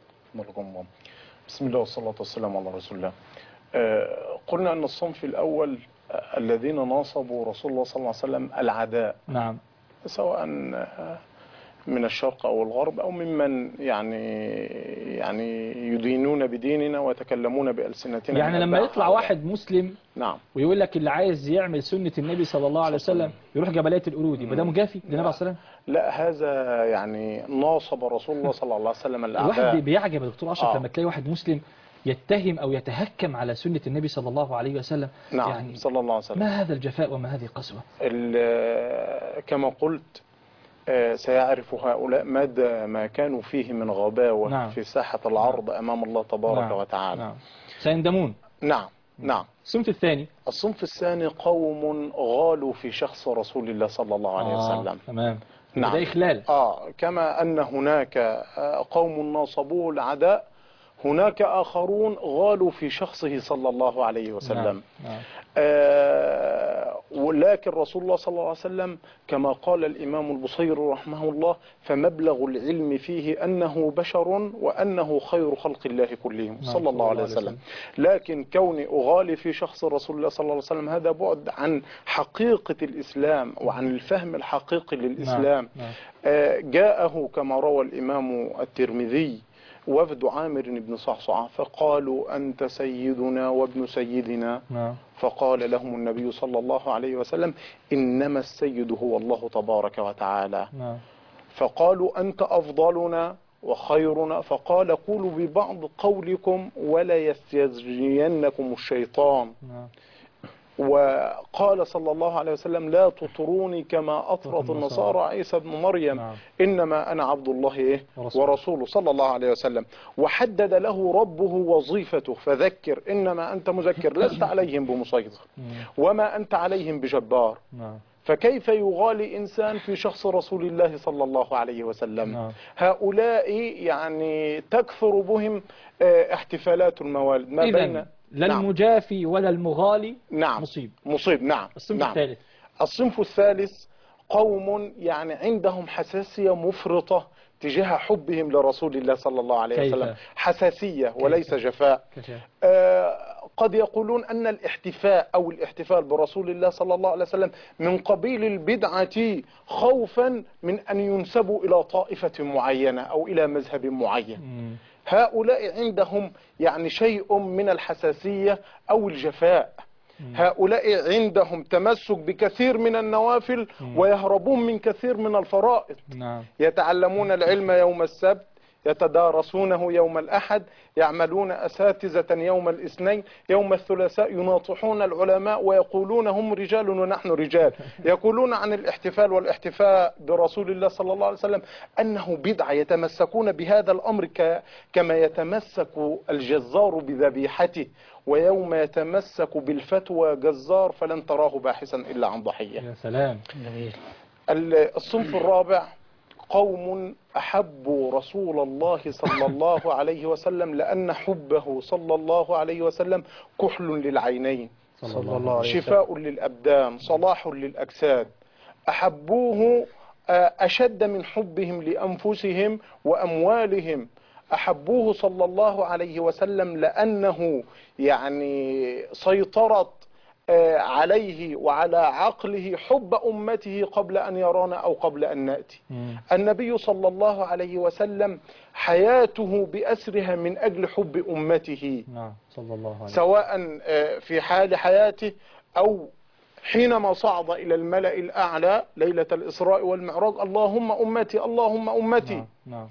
بسم الله والصلاة والسلام على رسول الله. قلنا أن الصنف الأول الذين ناصبوا رسول الله صلى الله عليه وسلم العداء، نعم، سواء من الشرق أو الغرب أو ممن يعني يعني يدينون بديننا ويتكلمون بألسنتنا. يعني لما يطلع واحد مسلم نعم ويقول لك اللي عايز يعمل سنة النبي صلى الله عليه وسلم يروح جبلية القرود، يبقى ده مجافي للنبي عليه الصلاة والسلام؟ لا، هذا يعني ناصب رسول الله صلى الله عليه وسلم الأعداء. الواحد بيعجب يا دكتور أشرف آه. لما تلاقي واحد مسلم يتهم أو يتهكم على سنة النبي صلى الله عليه وسلم. نعم يعني صلى الله عليه وسلم. ما هذا الجفاء وما هذه القسوة؟ كما قلت سيعرف هؤلاء مدى ما كانوا فيه من غباوة. نعم. في ساحة العرض أمام الله تبارك نعم. وتعالى. نعم. سيندمون. نعم نعم. الصنف الثاني الصنف الثاني قوم غالوا في شخص رسول الله صلى الله عليه آه. وسلم. تمام. نعم. ده إخلال. آه كما أن هناك قوم ناصبوه العداء، هناك آخرون غالوا في شخصه صلى الله عليه وسلم. نعم. نعم. آه ولكن رسول الله صلى الله عليه وسلم كما قال الإمام البصيري رحمه الله: فمبلغ العلم فيه أنه بشر وأنه خير خلق الله كلهم صلى الله عليه وسلم. لكن كوني أغالي في شخص رسول الله صلى الله عليه وسلم هذا بعد عن حقيقة الإسلام وعن الفهم الحقيقي للإسلام. آه جاءه كما روى الإمام الترمذي وفد عامر بن صعصعة فقالوا: أنت سيدنا وابن سيدنا. نعم. فقال لهم النبي صلى الله عليه وسلم: إنما السيد هو الله تبارك وتعالى. نعم. فقالوا: أنت أفضلنا وخيرنا. فقال: قولوا ببعض قولكم ولا يستجرينكم الشيطان. نعم. وقال صلى الله عليه وسلم لا تطروني كما أطرت النصارى عيسى بن مريم، نعم. إنما أنا عبد الله إيه ورسوله. ورسوله صلى الله عليه وسلم. وحدد له ربه وظيفته فذكر إنما أنت مذكر لست عليهم بمسيطر وما أنت عليهم بجبار. نعم. فكيف يغالي إنسان في شخص رسول الله صلى الله عليه وسلم؟ نعم. هؤلاء يعني تكثر بهم اه احتفالات الموالد ما بين لا نعم. المجافي ولا المغالي نعم. مصيب مصيب نعم. الصنف نعم. الثالث الصنف الثالث قوم يعني عندهم حساسية مفرطة تجاه حبهم لرسول الله صلى الله عليه كيف؟ وسلم، حساسية كيف؟ وليس جفاء. كيف؟ آه قد يقولون أن الاحتفاء أو الاحتفال برسول الله صلى الله عليه وسلم من قبيل البدعة خوفا من أن ينسبوا إلى طائفة معينة أو إلى مذهب معين. مم. هؤلاء عندهم يعني شيء من الحساسية أو الجفاء. هؤلاء عندهم تمسك بكثير من النوافل ويهربون من كثير من الفرائض. نعم. يتعلمون العلم يوم السبت، يتدارسونه يوم الأحد، يعملون أساتذة يوم الاثنين، يوم الثلاثاء يناطحون العلماء ويقولون هم رجال ونحن رجال. يقولون عن الاحتفال والاحتفاء برسول الله صلى الله عليه وسلم أنه بدعة، يتمسكون بهذا الأمر كما يتمسك الجزار بذبيحته، ويوم يتمسك بالفتوى جزار فلن تراه باحثا إلا عن ضحية. يا سلام. الصنف الرابع قوم أحبوا رسول الله صلى الله عليه وسلم لأن حبه صلى الله عليه وسلم كحل للعينين، صلى الله عليه وسلم، شفاء للأبدان، صلاح للأجساد. أحبوه أشد من حبهم لأنفسهم وأموالهم. أحبوه صلى الله عليه وسلم لأنه يعني سيطرت عليه وعلى عقله حب أمته قبل أن يرانا أو قبل أن نأتي. النبي صلى الله عليه وسلم حياته بأسرها من أجل حب أمته. نعم. صلى الله عليه وسلم. سواء في حال حياته أو حينما صعد إلى الملأ الأعلى ليلة الإسراء والمعراج اللهم أمتي اللهم أمتي. نعم. نعم.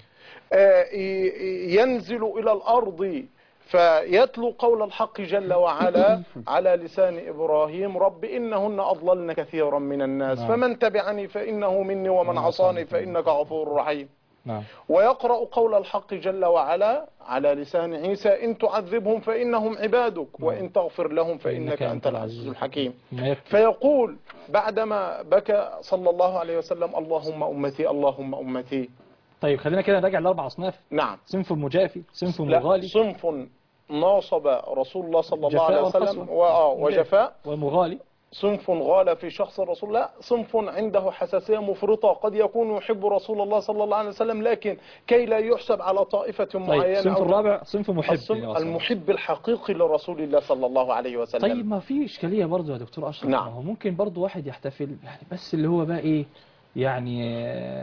ينزل إلى الأرض فيتلو قول الحق جل وعلا على لسان إبراهيم رب إنهن أضللن كثيرا من الناس نعم. فمن تبعني فإنه مني ومن عصاني فإنك غفور رحيم. نعم. ويقرأ قول الحق جل وعلا على لسان عيسى إن تعذبهم فإنهم عبادك وإن تغفر لهم فإنك أنت العزيز الحكيم. فيقول بعدما بكى صلى الله عليه وسلم اللهم أمتي اللهم أمتي. طيب خلينا كده نراجع الأربع أصناف. نعم. صنف مجافي، صنف مغالي، صنف ناصب رسول الله صلى الله عليه وسلم وجفاء، ومغالي صنف غال في شخص الرسول. لا، صنف عنده حساسية مفرطة، قد يكون يحب رسول الله صلى الله عليه وسلم لكن كي لا يحسب على طائفة معينة. طيب الصنف الرابع صنف محب، المحب الحقيقي لرسول الله صلى الله عليه وسلم. طيب ما في إشكالية برضو يا دكتور أشرف. نعم. هو ممكن برضو واحد يحتفل يعني بس اللي هو بقى إيه يعني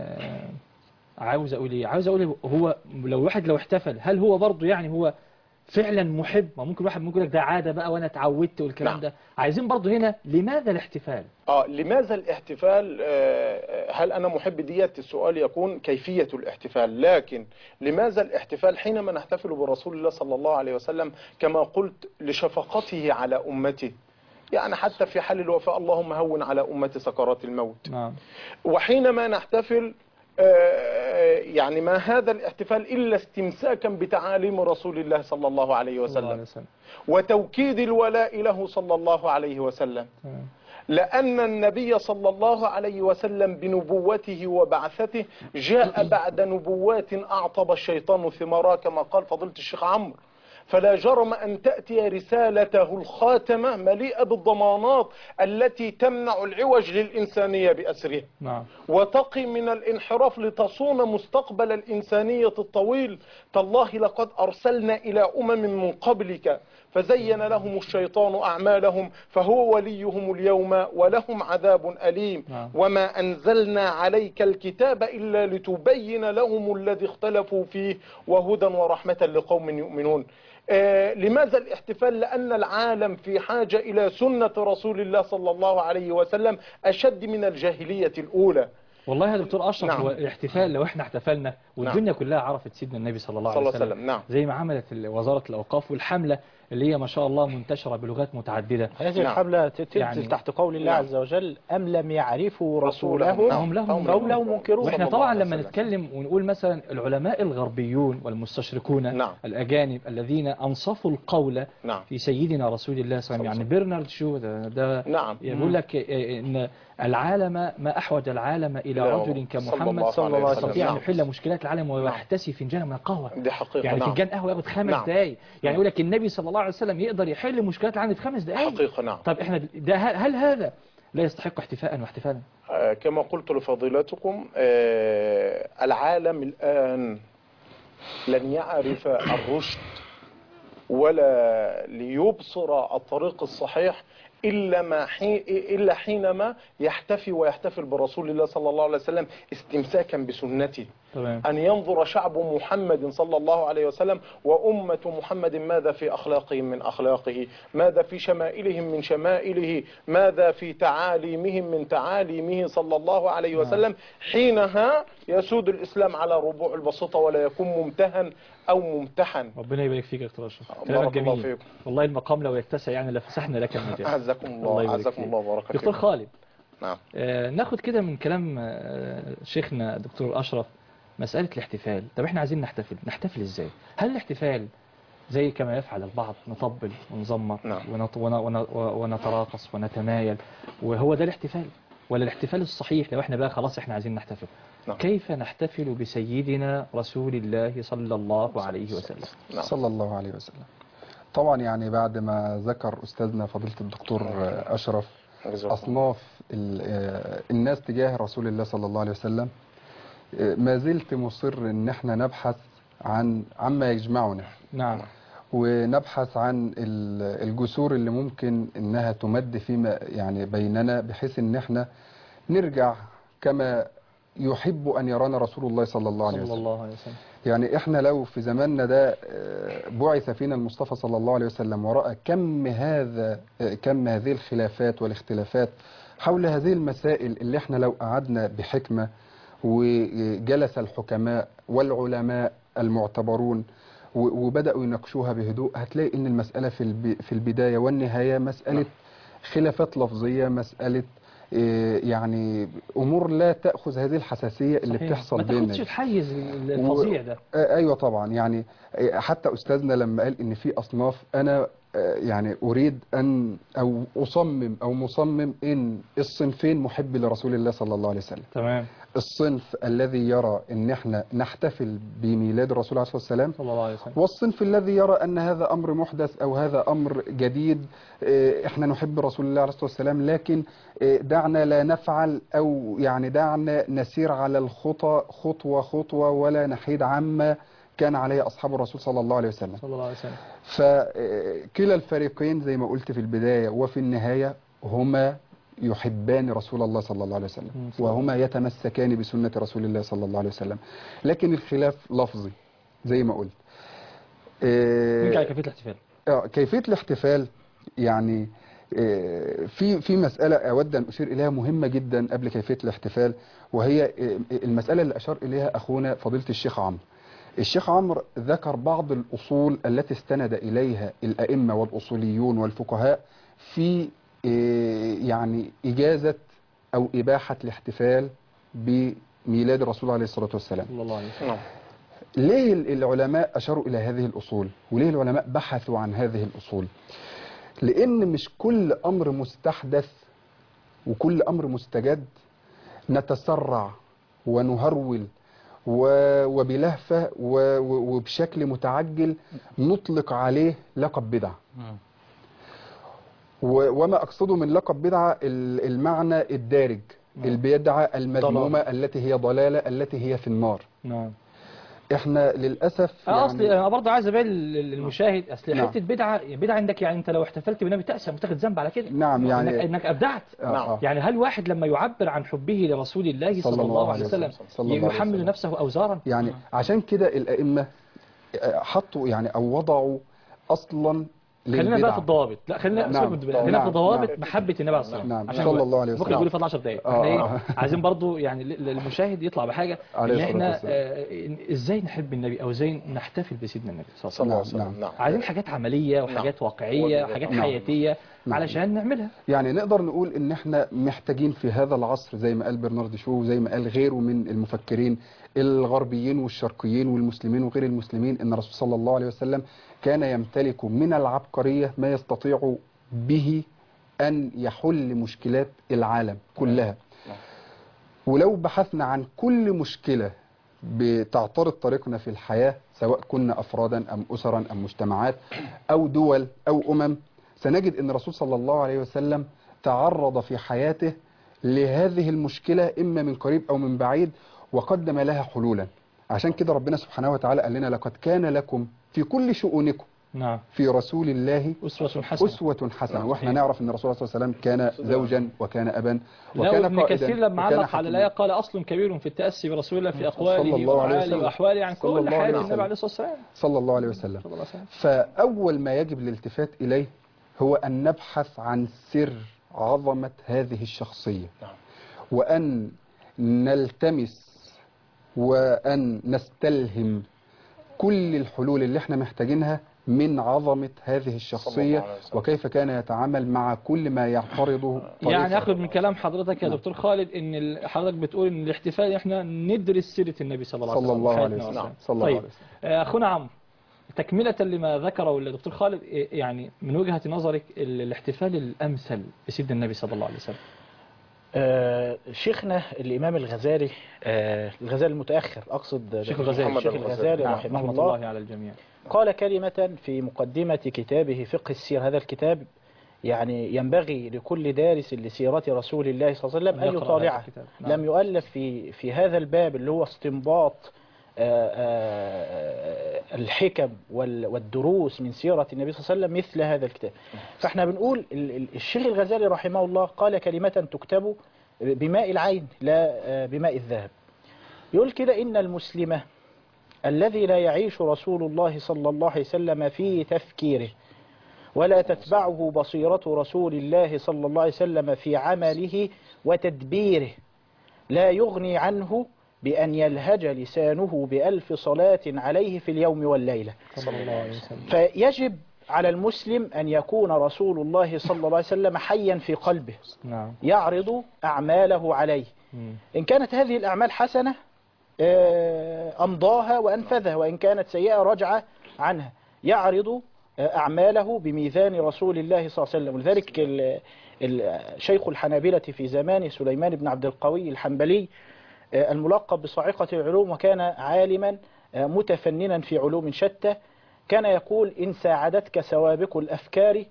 عاوز أقول إيه عاوز أقول هو لو واحد لو احتفل هل هو برضو يعني هو فعلا محب؟ ما ممكن واحد ممكن يقول لك ده عادة بقى وانا اتعودت والكلام نعم. ده عايزين برضو هنا لماذا الاحتفال؟ اه لماذا الاحتفال؟ آه هل انا محب ديت؟ السؤال يكون كيفية الاحتفال، لكن لماذا الاحتفال حينما نحتفل برسول الله صلى الله عليه وسلم كما قلت لشفقته على امته، يعني حتى في حال الوفاة اللهم هون على امتي سكرات الموت. نعم. وحينما نحتفل يعني ما هذا الاحتفال إلا استمساكا بتعاليم رسول الله صلى الله عليه وسلم وتوكيد الولاء له صلى الله عليه وسلم، لأن النبي صلى الله عليه وسلم بنبوته وبعثته جاء بعد نبوات أعطب الشيطان ثمارها كما قال فضيلة الشيخ عمرو، فلا جرم أن تأتي رسالته الخاتمة مليئة بالضمانات التي تمنع العوج للإنسانية بأسرها. نعم. وتقي من الانحراف لتصون مستقبل الإنسانية الطويل. تالله لقد أرسلنا إلى أمم من قبلك فزين لهم الشيطان أعمالهم فهو وليهم اليوم ولهم عذاب أليم. نعم. وما أنزلنا عليك الكتاب إلا لتبين لهم الذي اختلفوا فيه وهدى ورحمة لقوم يؤمنون. آه لماذا الاحتفال؟ لأن العالم في حاجة إلى سنة رسول الله صلى الله عليه وسلم أشد من الجاهلية الأولى. والله يا دكتور أشرف نعم. هو الاحتفال لو احنا احتفلنا والدنيا نعم. كلها عرفت سيدنا النبي صلى الله عليه وسلم, وسلم. نعم. زي ما عملت وزارة الأوقاف والحملة اللي هي ما شاء الله منتشرة بلغات متعددة. هذه نعم. الحملة تنزل يعني تحت قول الله نعم. عز وجل أم لم يعرفوا رسوله هم لهم فهم له منكرون. واحنا صلى الله طبعا عليه لما وسلم. نتكلم ونقول مثلا العلماء الغربيون والمستشرقون نعم. الأجانب الذين أنصفوا القول نعم. في سيدنا رسول الله صلى الله عليه وسلم، يعني برنارد شو ده, ده نعم. يقول لك إن العالم ما أحوج العالم إلى إلى رجل صلى كمحمد الله صلى الله عليه عليه وسلم. وسلم يستطيع أن نعم. يحل مشكلات العالم ويحتسي فنجان من القهوة. دي حقيقة. يعني نعم. فنجان قهوة ياخد خمس نعم. دقايق، يعني نعم. يقول لك النبي صلى الله عليه وسلم يقدر يحل مشكلات العالم في خمس دقايق. حقيقة. نعم. طب احنا ده هل هذا لا يستحق احتفاء واحتفالا؟ آه كما قلت لفضيلتكم، آه العالم الآن لن يعرف الرشد ولا ليبصر الطريق الصحيح إلا ما حي... إلا حينما يحتفي ويحتفل برسول الله صلى الله عليه وسلم استمساكا بسنته. تمام. أن ينظر شعب محمد صلى الله عليه وسلم وأمة محمد ماذا في أخلاقهم من أخلاقه، ماذا في شمائلهم من شمائله، ماذا في تعاليمهم من تعاليمه صلى الله عليه وسلم. حينها يسود الإسلام على ربوع البسيطة ولا يكون ممتهن أو ممتحن. ربنا يبارك فيك يا دكتور أشرف، كلامك بارك الله جميل فيكم. والله. المقام لو يتسع يعني لفسحنا لك المجال. أعزكم الله. يبارك أعزكم فيك. الله وبارك فيكم. دكتور خالد، نعم. آه ناخد كده من كلام آه شيخنا دكتور أشرف مسألة الاحتفال. طب احنا عايزين نحتفل، نحتفل ازاي؟ هل الاحتفال زي كما يفعل البعض نطبل ونزمر نعم. ونط ون ون ونتراقص ونتمايل وهو ده الاحتفال؟ ولا الاحتفال الصحيح لو احنا بقى خلاص احنا عايزين نحتفل؟ نعم. كيف نحتفل بسيدنا رسول الله صلى الله عليه وسلم؟ نعم. صلى الله عليه وسلم. طبعا يعني بعد ما ذكر أستاذنا فضيلة الدكتور أشرف أصناف الناس تجاه رسول الله صلى الله عليه وسلم، ما زلت مصر ان احنا نبحث عن عما يجمعنا. نعم. ونبحث عن الجسور اللي ممكن انها تمد فيما يعني بيننا، بحيث ان احنا نرجع كما يحب ان يرانا رسول الله صلى الله عليه وسلم. صلى الله عليه وسلم. يعني احنا لو في زماننا ده بعث فينا المصطفى صلى الله عليه وسلم ورأى كم هذا كم هذه الخلافات والاختلافات حول هذه المسائل، اللي احنا لو قعدنا بحكمة وجلس الحكماء والعلماء المعتبرون وبدأوا يناقشوها بهدوء، هتلاقي ان المسألة في في البداية والنهاية مسألة خلافات لفظية، مسألة يعني امور لا تأخذ هذه الحساسية اللي صحيح. بتحصل بيننا. ما تاخدش الحيز الفظيع ده. ايوه طبعا. يعني حتى استاذنا لما قال ان في اصناف، انا يعني اريد ان او اصمم او مصمم ان الصنفين محب لرسول الله صلى الله عليه وسلم. تمام. الصنف الذي يرى ان احنا نحتفل بميلاد الرسول عليه الصلاه والسلام صلى الله عليه وسلم، والصنف الذي يرى ان هذا امر محدث او هذا امر جديد، احنا نحب رسول الله عليه الصلاه والسلام لكن دعنا لا نفعل، او يعني دعنا نسير على الخطى خطوه خطوه ولا نحيد عما كان عليه اصحاب الرسول صلى الله عليه وسلم. صلى الله عليه وسلم. فكلا الفريقين زي ما قلت في البدايه وفي النهايه هما يحبان رسول الله صلى الله عليه وسلم، وهما يتمسكان بسنة رسول الله صلى الله عليه وسلم، لكن الخلاف لفظي زي ما قلت. نرجع لكيفية الاحتفال. اه كيفية الاحتفال يعني اه في في مسألة أود أن أشير إليها مهمة جدا قبل كيفية الاحتفال، وهي المسألة اللي أشار إليها أخونا فضيلة الشيخ عمرو. الشيخ عمرو ذكر بعض الأصول التي استند إليها الأئمة والأصوليون والفقهاء في يعني إجازة أو إباحة الاحتفال بميلاد الرسول عليه الصلاة والسلام. صلى الله عليه وسلم. ليه العلماء أشاروا إلى هذه الأصول؟ وليه العلماء بحثوا عن هذه الأصول؟ لأن مش كل أمر مستحدث وكل أمر مستجد نتسرع ونهرول وبلهفة وبشكل متعجل نطلق عليه لقب بدعة. وما أقصده من لقب بدعة المعنى الدارج، البدعة المذمومة التي هي ضلالة التي هي في النار. نعم. احنا للأسف يعني اصلي انا برضه عايز ابين للمشاهد اصل نعم. حته بدعه بدعه عندك، يعني انت لو احتفلت بالنبي تأسم وتاخد ذنب على كده. نعم. يعني انك, إنك ابدعت. نعم. يعني هل واحد لما يعبر عن حبه لرسول الله صلى, صلى الله عليه وسلم, وسلم يحمل نفسه اوزارا؟ يعني عشان كده الائمه حطوا يعني او وضعوا اصلا خلينا بقى للبدعة. في الضوابط، لا خلينا نعم. خلينا في نعم. ضوابط نعم. محبه النبي عليه الصلاه والسلام. نعم. عشان صلى الله عليه بكره وسلم. يقول لي فاضل عشر دقائق، آه. احنا ايه آه. عايزين برضو يعني ل- المشاهد يطلع بحاجه عليه ان الصلاة احنا والسلام. آه، ازاي نحب النبي او ازاي نحتفل بسيدنا النبي صلى صلى الله الله عليه عليه وسلم. وسلم. نعم. عايزين حاجات عمليه وحاجات نعم. واقعيه وحاجات نعم. حياتيه نعم. علشان نعملها. يعني نقدر نقول ان احنا محتاجين في هذا العصر زي ما قال برنارد شو وزي ما قال غيره من المفكرين الغربيين والشرقيين والمسلمين وغير المسلمين، ان الرسول صلى الله عليه وسلم كان يمتلك من العبقرية ما يستطيع به ان يحل مشكلات العالم كلها. ولو بحثنا عن كل مشكلة بتعترض طريقنا في الحياة، سواء كنا أفرادا أم أسرا أم مجتمعات أو دول أو أمم، سنجد أن الرسول صلى الله عليه وسلم تعرض في حياته لهذه المشكلة إما من قريب أو من بعيد وقدم لها حلولا. عشان كده ربنا سبحانه وتعالى قال لنا لقد كان لكم في كل شؤونكم نعم. في رسول الله أسوة حسنة. أسوة حسنة. واحنا صحيح. نعرف أن الرسول صلى الله عليه وسلم كان زوجا وكان أبا لا، وكان ابن قائدا كثير لما وكان علق على حكيما. الآية قال أصل كبير في التأسي برسول الله في صلى أقواله الله عليه وأفعاله وسلم. وأحواله عن صلى كل الله عليه حياة وسلم. النبي عليه الصلاة والسلام. صلى الله عليه وسلم. صلى الله عليه وسلم. فأول ما يجب الالتفات إليه هو أن نبحث عن سر عظمة هذه الشخصية، وأن نلتمس وأن نستلهم كل الحلول اللي احنا محتاجينها من عظمة هذه الشخصية وكيف كان يتعامل مع كل ما يعترضه. يعني أخذ من كلام حضرتك يا دكتور خالد إن ال- حضرتك بتقول إن الاحتفال إحنا ندرس سيرة النبي صلى الله عليه صلى وسلم. الله عليه حياتنا وسلم. وسلم. صلى الله طيب عليه وسلم. آه، أخونا عمرو، تكملة لما ذكره الدكتور خالد، إيه يعني من وجهة نظرك ال- الاحتفال الأمثل بسيدنا النبي صلى الله عليه وسلم؟ آه شيخنا الإمام الغزالي، آه الغزالي المتأخر أقصد، شيخ الغزالي. الشيخ الغزالي نعم، رحمه رحمة الله الله على الجميع. قال كلمة في مقدمة كتابه فقه السير. هذا الكتاب يعني ينبغي لكل دارس لسيرة رسول الله صلى الله عليه وسلم أن يقرأ يطالعه. هذا الكتاب. نعم. لم يؤلف في في هذا الباب اللي هو استنباط آه، آه، الحكم وال- والدروس من سيرة النبي صلى الله عليه وسلم مثل هذا الكتاب. فاحنا بنقول ال- ال- الشيخ الغزالي رحمه الله قال كلمة تكتب بماء العين لا آه، بماء الذهب. يقول كده: إن المسلم الذي لا يعيش رسول الله صلى الله عليه وسلم في تفكيره ولا تتبعه بصيرة رسول الله صلى الله عليه وسلم في عمله وتدبيره لا يغني عنه بأن يلهج لسانه بألف صلاة عليه في اليوم والليلة. صلى الله عليه وسلم. فيجب على المسلم أن يكون رسول الله صلى الله عليه وسلم حيا في قلبه نعم. يعرض أعماله عليه. مم. إن كانت هذه الأعمال حسنة آه، أمضاها وأنفذها، وإن كانت سيئة رجع عنها. يعرض آه، أعماله بميزان رسول الله صلى الله عليه وسلم. ولذلك ال- ال- شيخ الحنابلة في زمانه سليمان بن عبد القوي الحنبلي آه، الملقب بصاعقة العلوم، وكان عالما آه، متفننا في علوم شتى، كان يقول: إن ساعدتك سوابق الأفكار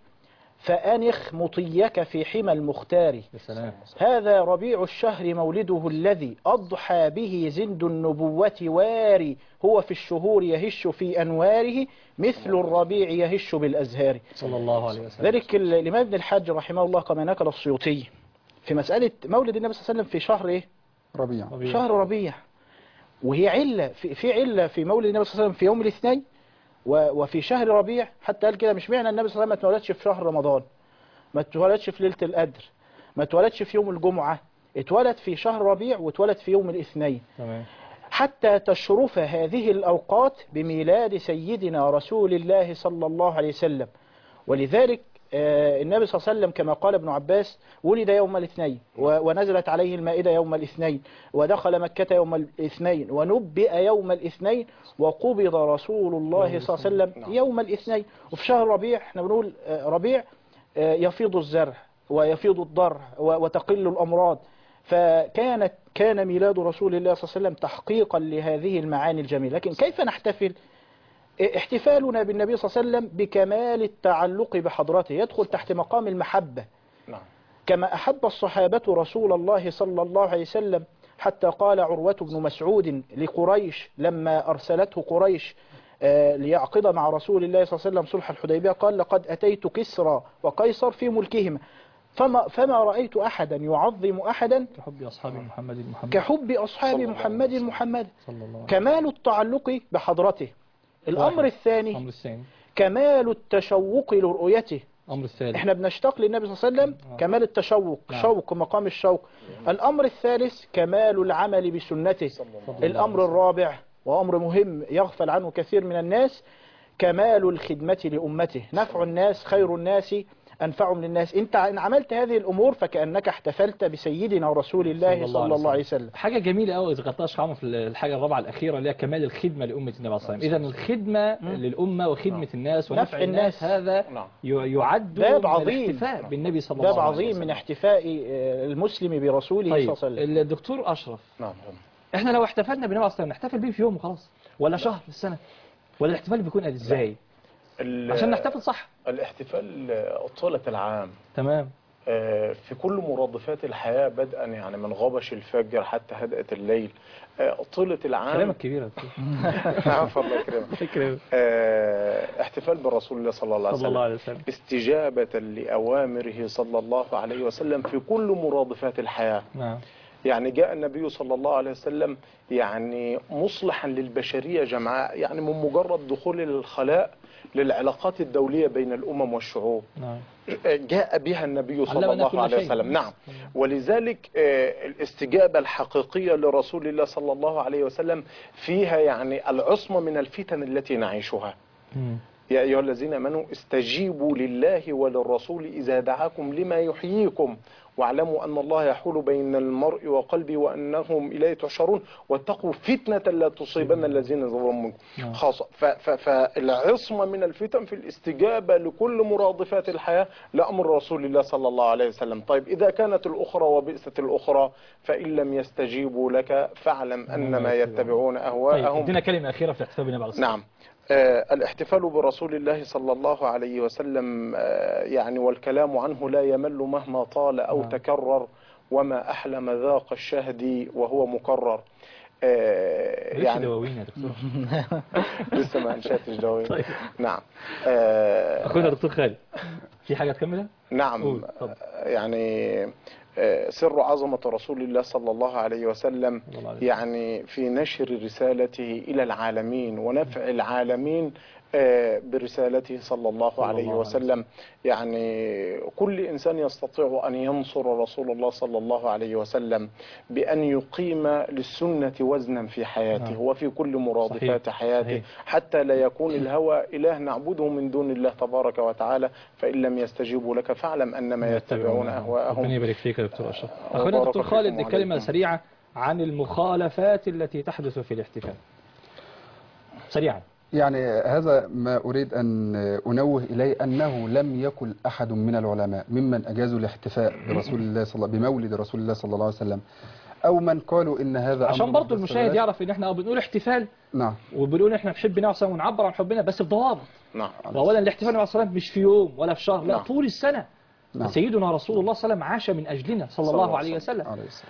فأنخ مطيك في حمى المختار. يا سلام. هذا ربيع الشهر مولده الذي أضحى به زند النبوة واري، هو في الشهور يهش في أنواره مثل الربيع يهش بالأزهار. صلى الله عليه وسلم. ذلك ال- الإمام ابن الحج رحمه الله كما نقل السيوطي في مسألة مولد النبي صلى الله عليه وسلم في شهر إيه؟ ربيع. ربيع. شهر ربيع. وهي علة في, في علة في مولد النبي صلى الله عليه وسلم في يوم الاثنين و- وفي شهر ربيع. حتى قال كده: مش معنى النبي صلى الله عليه وسلم ما اتولدش في شهر رمضان، ما اتولدش في ليلة القدر، ما اتولدش في يوم الجمعة، اتولد في شهر ربيع واتولد في يوم الاثنين، تمام. حتى تشرف هذه الأوقات بميلاد سيدنا رسول الله صلى الله عليه وسلم. ولذلك آه، النبي صلى الله عليه وسلم كما قال ابن عباس: ولد يوم الاثنين و- ونزلت عليه المائدة يوم الاثنين، ودخل مكة يوم الاثنين، ونبئ يوم الاثنين، وقبض رسول الله صلى الله عليه وسلم يوم الاثنين. وفي شهر ربيع احنا بنقول آه، ربيع آه، يفيض الزرع ويفيض الضرع و- وتقل الأمراض. فكانت كان ميلاد رسول الله صلى الله عليه وسلم تحقيقا لهذه المعاني الجميلة. لكن كيف نحتفل؟ احتفالنا بالنبي صلى الله عليه وسلم بكمال التعلق بحضرته يدخل تحت مقام المحبة. نعم. كما أحب الصحابة رسول الله صلى الله عليه وسلم حتى قال عروة بن مسعود لقريش لما أرسلته قريش آه، ليعقد مع رسول الله صلى الله عليه وسلم صلح الحديبية، قال: لقد أتيت كسرى وقيصر في ملكهما فما, فما رأيت أحدا يعظم أحدا كحب أصحاب محمد محمد كحب أصحاب صلى الله محمد عليه وسلم. محمد. صلى الله عليه وسلم. كمال التعلق بحضرته. الأمر واحد. الثاني الأمر الثاني كمال التشوق لرؤيته. الأمر الثالث احنا بنشتاق للنبي صلى الله عليه وسلم، كمال التشوق، نعم. شوق مقام الشوق. الأمر الثالث كمال العمل بسنته. الأمر الرابع وأمر مهم يغفل عنه كثير من الناس، كمال الخدمة لأمته. نفع الناس خير الناس أنفعهم للناس. انت إن عملت هذه الأمور فكأنك احتفلت بسيدنا رسول الله صلى الله عليه وسلم. حاجة جميلة قوي ذكرتها شيخ عمرو في الحاجة الرابعة الأخيرة اللي هي كمال الخدمة لأمة النبي صلى الله عليه وسلم. إذا الخدمة للأمة وخدمة الناس ونفع الناس هذا يعد باب عظيم الاحتفاء بالنبي صلى الله عليه باب وسلم، عظيم من احتفاء المسلم برسوله طيب. صلى الله عليه وسلم. الدكتور أشرف، نعم. احنا لو احتفلنا بالنبي صلى الله عليه وسلم نحتفل بيه في يوم وخلاص ولا شهر في السنة، ولا الاحتفال بيكون ازاي عشان نحتفل صح؟ الاحتفال طولة العام، تمام، في كل مرادفات الحياة بدءا يعني من غبش الفجر حتى هدأة الليل، طولة العام. كلامك كبير. نعم الله يكرمك. احتفال بالرسول الله صلى الله عليه وسلم, الله عليه وسلم. استجابة لأوامره صلى الله عليه وسلم في كل مرادفات الحياة. نعم. يعني جاء النبي صلى الله عليه وسلم يعني مصلحا للبشرية جمعاء، يعني من مجرد دخول الخلاء للعلاقات الدولية بين الأمم والشعوب. نعم. جاء بها النبي صلى الله عليه وسلم. نعم. ولذلك الاستجابة الحقيقية لرسول الله صلى الله عليه وسلم فيها يعني العصمة من الفتن التي نعيشها. م. يا أيها الذين آمنوا استجيبوا لله وللرسول إذا دعاكم لما يحييكم واعلموا أن الله يحول بين المرء وقلبه وأنهم إليه تحشرون واتقوا فتنة لا تصيبن الذين ظلموا منكم خاصة. فالعصمة من الفتن في الاستجابة لكل مرادفات الحياة لأمر رسول الله صلى الله عليه وسلم. طيب إذا كانت الأخرى وبئست الأخرى فإن لم يستجيبوا لك فاعلم أنما يتبعون أهواءهم. طيب ادينا كلمة أخيرة في الاحتفال بالنبي عليه الصلاة والسلام. نعم. آه الاحتفال برسول الله صلى الله عليه وسلم آه يعني والكلام عنه لا يمل مهما طال أو نعم. تكرر، وما أحلى مذاق الشهد وهو مكرر. آه يعني دواوين يا دكتور. لسه ما انشاتش دواوين. طيب. نعم. آه أخونا دكتور خالد في حاجة تكملها؟ نعم. يعني سر عظمة رسول الله صلى الله عليه وسلم يعني في نشر رسالته إلى العالمين ونفع العالمين برسالته صلى الله عليه وسلم. يعني كل إنسان يستطيع أن ينصر رسول الله صلى الله عليه وسلم بأن يقيم للسنة وزنا في حياته وفي كل مرادفات حياته، حتى لا يكون الهوى إله نعبده من دون الله تبارك وتعالى. فإن لم يستجيبوا لك فاعلم أنما يتبعون أهواءهم. ربنا يبارك فيك يا دكتور أشرف. أخونا دكتور خالد كلمة سريعة عن المخالفات التي تحدث في الاحتفال سريعا. يعني هذا ما أريد أن أنوه إليه، أنه لم يكن أحد من العلماء ممن أجازوا الاحتفاء برسول الله صلى بمولد رسول الله صلى الله عليه وسلم أو من قالوا إن هذا عشان برضو المشاهد يعرف إن إحنا بنقول احتفال. نعم. وبنقول إحنا نحب نعصم ونعبر عن حبنا بس بضوابط. نعم. وأولا الاحتفال مع الصلاة مش في يوم ولا في شهر، لا نعم. طول السنة. نعم. سيدنا رسول الله صلى الله عليه وسلم عاش من أجلنا صلى الله عليه وسلم،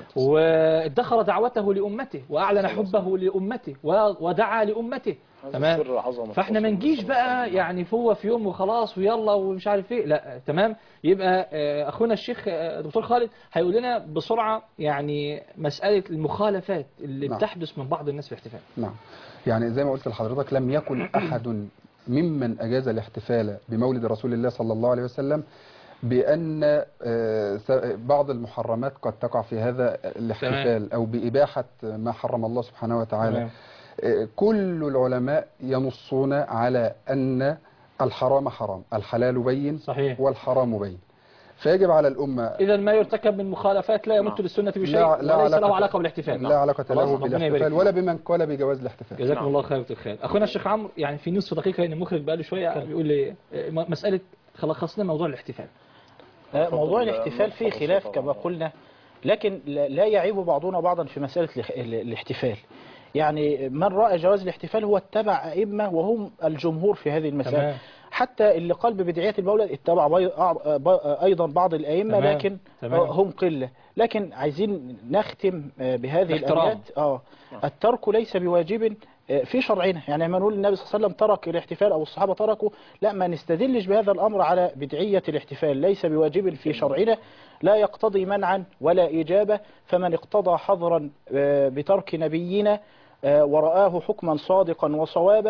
وادخر دعوته لأمته وأعلن حبه لأمته ودعا لأمته. تمام. فاحنا ما نجيش بقى يعني هو في يوم وخلاص ويلا ومش عارف ايه، لا. تمام. يبقى اخونا الشيخ دكتور خالد هيقول لنا بسرعة يعني مسألة المخالفات اللي نعم. بتحدث من بعض الناس في الاحتفال. نعم. يعني زي ما قلت لحضرتك لم يكن أحد ممن أجاز الاحتفال بمولد رسول الله صلى الله عليه وسلم بأن بعض المحرمات قد تقع في هذا الاحتفال أو بإباحة ما حرم الله سبحانه وتعالى. تمام. كل العلماء ينصون على أن الحرام حرام، الحلال بين صحيح. والحرام بين، فيجب على الأمة إذا ما يرتكب من مخالفات لا يمت للسنة بشيء لا وليس له علاقة بالاحتفال. لا علاقة له بالاحتفال ولا بمن قال بجواز الاحتفال. جزاكم نعم. الله خير دكتور خالد. أخونا الشيخ عمرو يعني في نصف دقيقة لأن المخرج بقاله شوية بيقول لي مسألة خلصنا موضوع الاحتفال. موضوع الاحتفال فيه خلاف كما قلنا، لكن لا يعيب بعضنا بعضا في مسألة الاحتفال. يعني من رأى جواز الاحتفال هو اتبع أئمة وهم الجمهور في هذه المسألة. تمام. حتى اللي قال ببدعية المولد اتبع أيضا بعض الأئمة. تمام. لكن تمام. هم قلة. لكن عايزين نختم بهذه الآيات. آه الترك ليس بواجب في شرعنا. يعني لما نقول النبي صلى الله عليه وسلم ترك الاحتفال أو الصحابة تركوا، لا، ما نستدلش بهذا الأمر على بدعية الاحتفال. ليس بواجب في شرعنا، لا يقتضي منعا ولا إجابة. فمن اقتضى حظرا بترك نبينا ورآه حكما صادقا وصوابا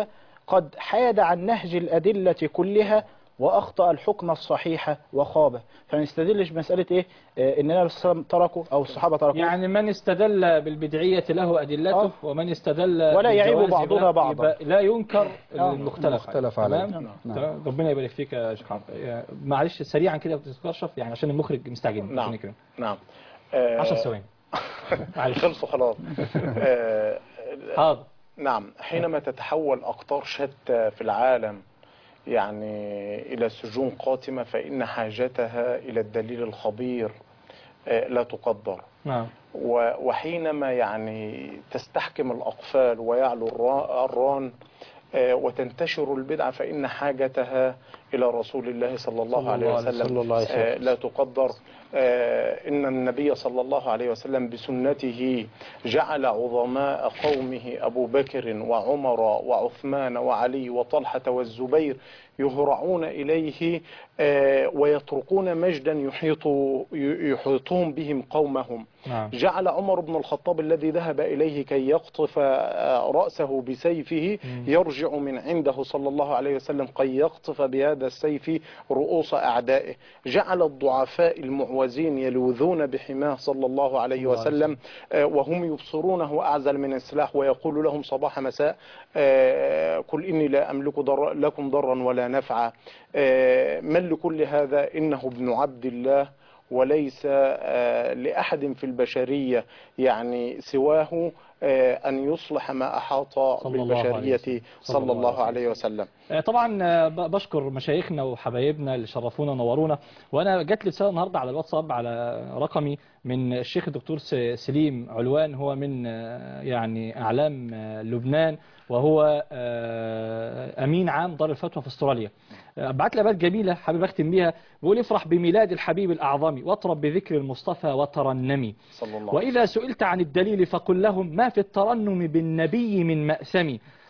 قد حاد عن نهج الأدلة كلها وأخطأ الحكم الصحيح وخابه. فما نستدلش بمسألة إيه آه إن النبي صلى الله عليه وسلم تركه أو الصحابة تركوه. يعني من استدل بالبدعية له أدلته، آه. ومن استدل ولا يعيب بالجواز بعضها يبقى- بعضا. يبقى لا ينكر آه. المختلف مختلف عليه. عليه. تمام؟ نعم. تمام. ربنا يبارك فيك يا شيخ عبد. يا- معلش سريعا كده يا دكتور اشرف، يعني عشان المخرج مستعجل. نعم. ربنا يكرمك. نعم. آه، عشر ثواني. معلش. خلصوا خلاص. آه، حاضر. نعم. حينما تتحول أقطار شتى في العالم يعني إلى سجون قاتمة، فإن حاجتها إلى الدليل الخبير آه، لا تقدر. نعم. و- وحينما يعني تستحكم الأقفال ويعلو الرا- الران آه، وتنتشر البدعة، فإن حاجتها إلى رسول الله صلى الله صلى عليه الله عليه وسلم صلى الله عليه وسلم. آه، لا تقدر. آه، إن النبي صلى الله عليه وسلم بسنته جعل عظماء قومه أبو بكر وعمر وعثمان وعلي وطلحة والزبير يهرعون إليه آه، ويتركون مجدا يحيط يحيطهم بهم قومهم. نعم. جعل عمر بن الخطاب الذي ذهب إليه كي يقطف آه، رأسه بسيفه يرجع من عنده صلى الله عليه وسلم كي يقطف بهذا السيف رؤوس أعدائه. جعل الضعفاء المعوزين يلوذون بحماه صلى الله عليه وسلم آه، وهم يبصرونه أعزل من السلاح، ويقول لهم صباح مساء آه، قل إني لا أملك ضر لكم ضرا ولا نفعا. آه، من لكل هذا؟ إنه ابن عبد الله، وليس آه، لأحد في البشرية يعني سواه آه، أن يصلح ما أحاط صلى الله عليه بالبشرية وسلم. صلى الله عليه وسلم. آه، طبعا آه، ب- بشكر مشايخنا وحبايبنا اللي شرفونا ونورونا. وانا جات لي رساله النهارده على الواتساب على رقمي من الشيخ الدكتور س- سليم علوان، هو من آه، يعني اعلام آه، لبنان، وهو آه، امين عام دار الفتوى في استراليا. آه، بعت لي ابيات جميله حابب اختم بيها. بيقول: افرح بميلاد الحبيب الاعظم، واطرب بذكر المصطفى وترنمي. صلى الله عليه وسلم. وإذا سئلت عن الدليل فقل لهم: ما في الترنم بالنبي من مأثم.